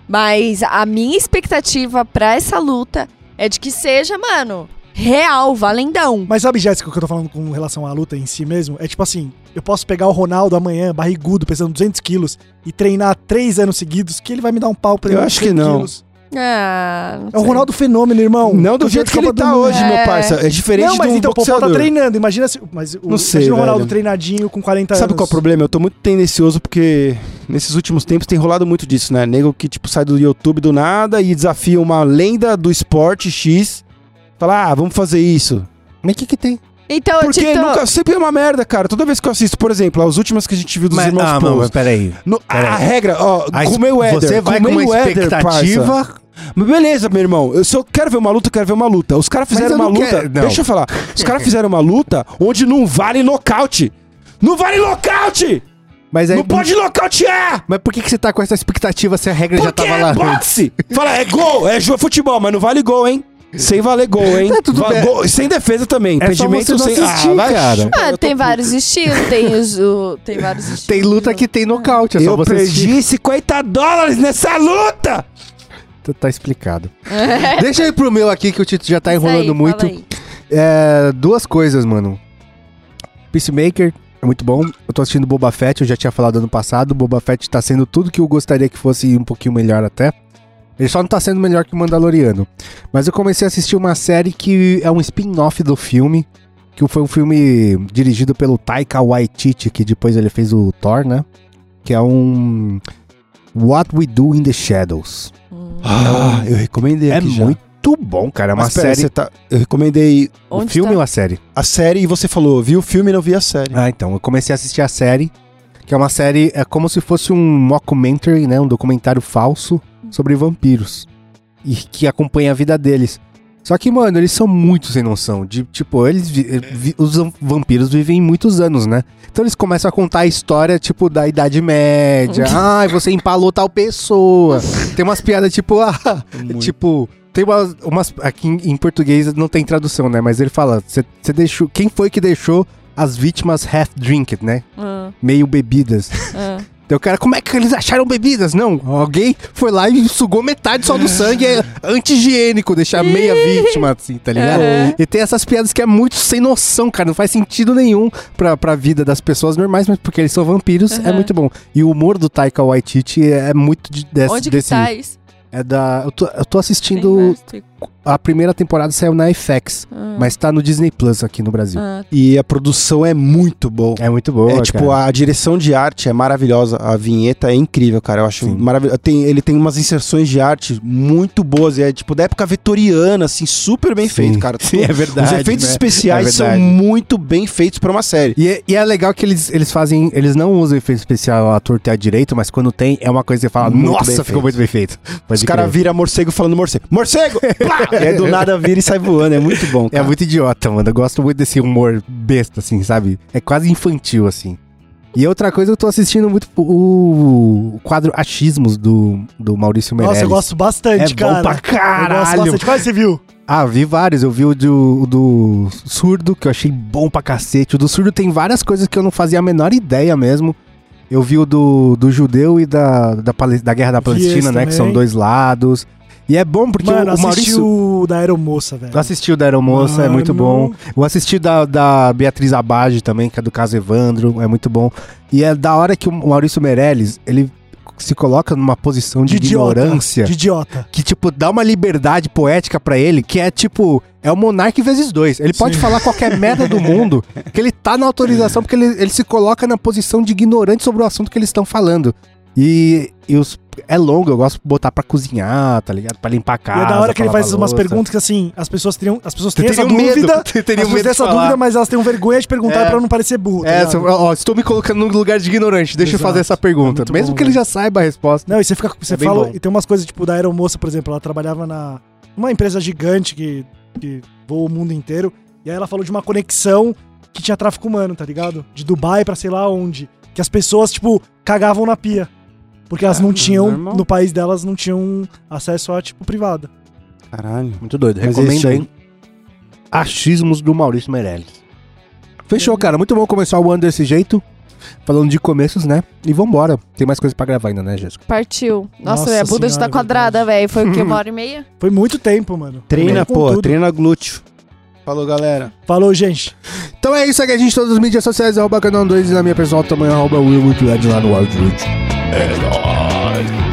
Mas a minha expectativa pra essa luta é de que seja, mano, real, valendão. Mas sabe, Jéssica, o que eu tô falando com relação à luta em si mesmo? É tipo assim, eu posso pegar o Ronaldo amanhã, barrigudo, pesando 200 quilos, e treinar 3 anos seguidos, que ele vai me dar um pau pra Eu acho que não. Ah, não É o sei. Ronaldo fenômeno, irmão. Não do Campeão jeito de que ele Copa do tá Mundo. hoje, meu parça. É diferente Não, mas do então o Popó tá boxeador. treinando. Imagina se. Mas Não sei, imagina o Ronaldo velho. treinadinho com 40 Sabe anos. qual é o problema? Eu tô muito tendencioso porque nesses últimos tempos tem rolado muito disso, né? Nego que, tipo, sai do YouTube do nada e desafia uma lenda do esporte X. Fala, vamos fazer isso. Mas o que tem? Então, Porque Tito, nunca, sempre é uma merda, cara. Toda vez que eu assisto, por exemplo, as últimas que a gente viu dos irmãos Paul. mas peraí. A regra, ó, A com o Mayweather. Você vai com uma Mayweather, parça. expectativa... Mas beleza, meu irmão. Se eu quero ver uma luta, eu quero ver uma luta. Os caras fizeram eu uma não luta. quero- não. Deixa eu falar. Os caras fizeram uma luta onde não vale nocaute. Não vale nocaute! Mas aí, Não pode nocautear! Mas por que você tá com essa expectativa se a regra já Porque tava é lá antes? boxe! Fala, é gol, é futebol, mas não vale gol, hein? Sem valer gol, hein? Tá tudo bem. Gol, sem defesa também. É só Impedimento você não sem. assistir, vai, cara. ah, eu tô tem puto. vários estilos, tem vários estilos. Tem luta que tem nocaute, é só Eu você assistir. perdi $50 nessa luta! Tá explicado. Deixa eu ir pro meu aqui, que o Tito já tá Isso enrolando aí, fala muito. aí. Duas coisas, mano. Peacemaker é muito bom. Eu tô assistindo Boba Fett, eu já tinha falado ano passado. Boba Fett tá sendo tudo que eu gostaria que fosse um pouquinho melhor até. Ele só não tá sendo melhor que o Mandaloriano. Mas eu comecei a assistir uma série que é um spin-off do filme. Que foi um filme dirigido pelo Taika Waititi, que depois ele fez o Thor, né? Que é um What We Do in the Shadows. Eu recomendei É aqui já. muito bom, cara. É uma Mas pera, série... eu recomendei O Onde filme tá? ou a série? a série e você falou, viu o filme e não vi a série. Ah, então. Eu comecei a assistir a série, que é uma série... É como se fosse um mockumentary, né? Um documentário falso sobre vampiros. E que acompanha a vida deles. Só que, mano, eles são muito sem noção. De, tipo, os vampiros vivem muitos anos, né? Então eles começam a contar a história, tipo, da Idade Média. Ai, você empalou tal pessoa. Tem umas piadas, tipo, tipo... Tem umas aqui em português não tem tradução, né? Mas ele fala, você deixou... Quem foi que deixou as vítimas half-drinked, né? Meio bebidas. Então o cara, como é que eles acharam bebidas? Não, alguém foi lá e sugou metade só do sangue, é anti-higiênico deixar meia vítima, assim, tá ligado? E tem essas piadas que é muito sem noção, cara, não faz sentido nenhum pra vida das pessoas normais, mas porque eles são vampiros, é muito bom. E o humor do Taika Waititi é muito Onde que desse... tá isso? É da... Eu tô assistindo... A primeira temporada saiu na FX, mas tá no Disney Plus aqui no Brasil. E a produção é muito boa. É muito boa, É tipo, cara. a direção de arte é maravilhosa. A vinheta é incrível, cara. Eu acho Sim. maravilhoso. Ele tem umas inserções de arte muito boas. E é tipo da época vitoriana, assim, super bem Sim. feito, cara. Sim, é verdade, Os efeitos né? especiais É são verdade. muito bem feitos pra uma série. E é legal que eles fazem... Eles não usam efeito especial à torta e à direito, mas quando tem, é uma coisa que você fala, Muito nossa, bem ficou feito. muito bem feito. Pode Os caras crer. viram morcego falando morcego. Morcego! Plá! E aí do nada vira e sai voando. É muito bom, É cara. muito idiota, mano. Eu gosto muito desse humor besta, assim, sabe? É quase infantil, assim. E outra coisa, eu tô assistindo muito o quadro Achismos do Maurício Meirelles. Nossa, eu gosto bastante, cara. É bom pra Eu gosto caralho. bastante. Qual você viu? Ah, vi vários. Eu vi o do Surdo, que eu achei bom pra cacete. O do Surdo tem várias coisas que eu não fazia a menor ideia mesmo. Eu vi o do judeu e da Guerra da Palestina, né? também. Que são dois lados. E é bom porque Mano, o Maurício... assistiu da Aeromoça, velho. Eu assisti o da Aeromoça, é muito bom. Eu assisti da Beatriz Abad também, que é do caso Evandro, é muito bom. E é da hora que o Maurício Meirelles, ele se coloca numa posição de ignorância. De idiota. Que, tipo, dá uma liberdade poética pra ele, que é, tipo, é o Monark vezes 2. Ele pode falar qualquer merda do mundo, que ele tá na autorização, porque ele se coloca na posição de ignorante sobre o assunto que eles estão falando. E é longo, eu gosto de botar pra cozinhar, tá ligado? Pra limpar a casa. E é da hora que ele faz umas louça. perguntas que, assim, as pessoas têm essa medo, dúvida. teriam medo de essa falar. dúvida, mas elas têm vergonha de perguntar pra não parecer burro. Tá ligado? Ó, estou me colocando no lugar de ignorante, deixa eu Exato. fazer essa pergunta. É muito Mesmo bom, que ele velho. já saiba a resposta. Não, e você bem fala. bom. E tem umas coisas, tipo, da Aeromoça, por exemplo, ela trabalhava numa empresa gigante que voa o mundo inteiro. E aí ela falou de uma conexão que tinha tráfico humano, tá ligado? De Dubai pra sei lá onde. Que as pessoas, tipo, cagavam na pia. Porque elas não tinham, normal. no país delas, não tinham acesso a, tipo, privada. Caralho. Muito doido, Mas recomendo esse- aí. Achismos do Maurício Meirelles. Fechou, cara. Muito bom começar o ano desse jeito. Falando de começos, né? E vambora. Tem mais coisa pra gravar ainda, né, Jéssica? Partiu. Nossa, Nossa minha bunda senhora, está quadrada, velho. Foi o quê? 1h30? Foi muito tempo, mano. Treina, Com pô, tudo. treina glúteo. Falou, galera. Falou, gente. Então é isso, segue a gente em todas as mídias sociais, @canal2 e na minha pessoal também, @Will Muito lá no Wild Root. É nóis.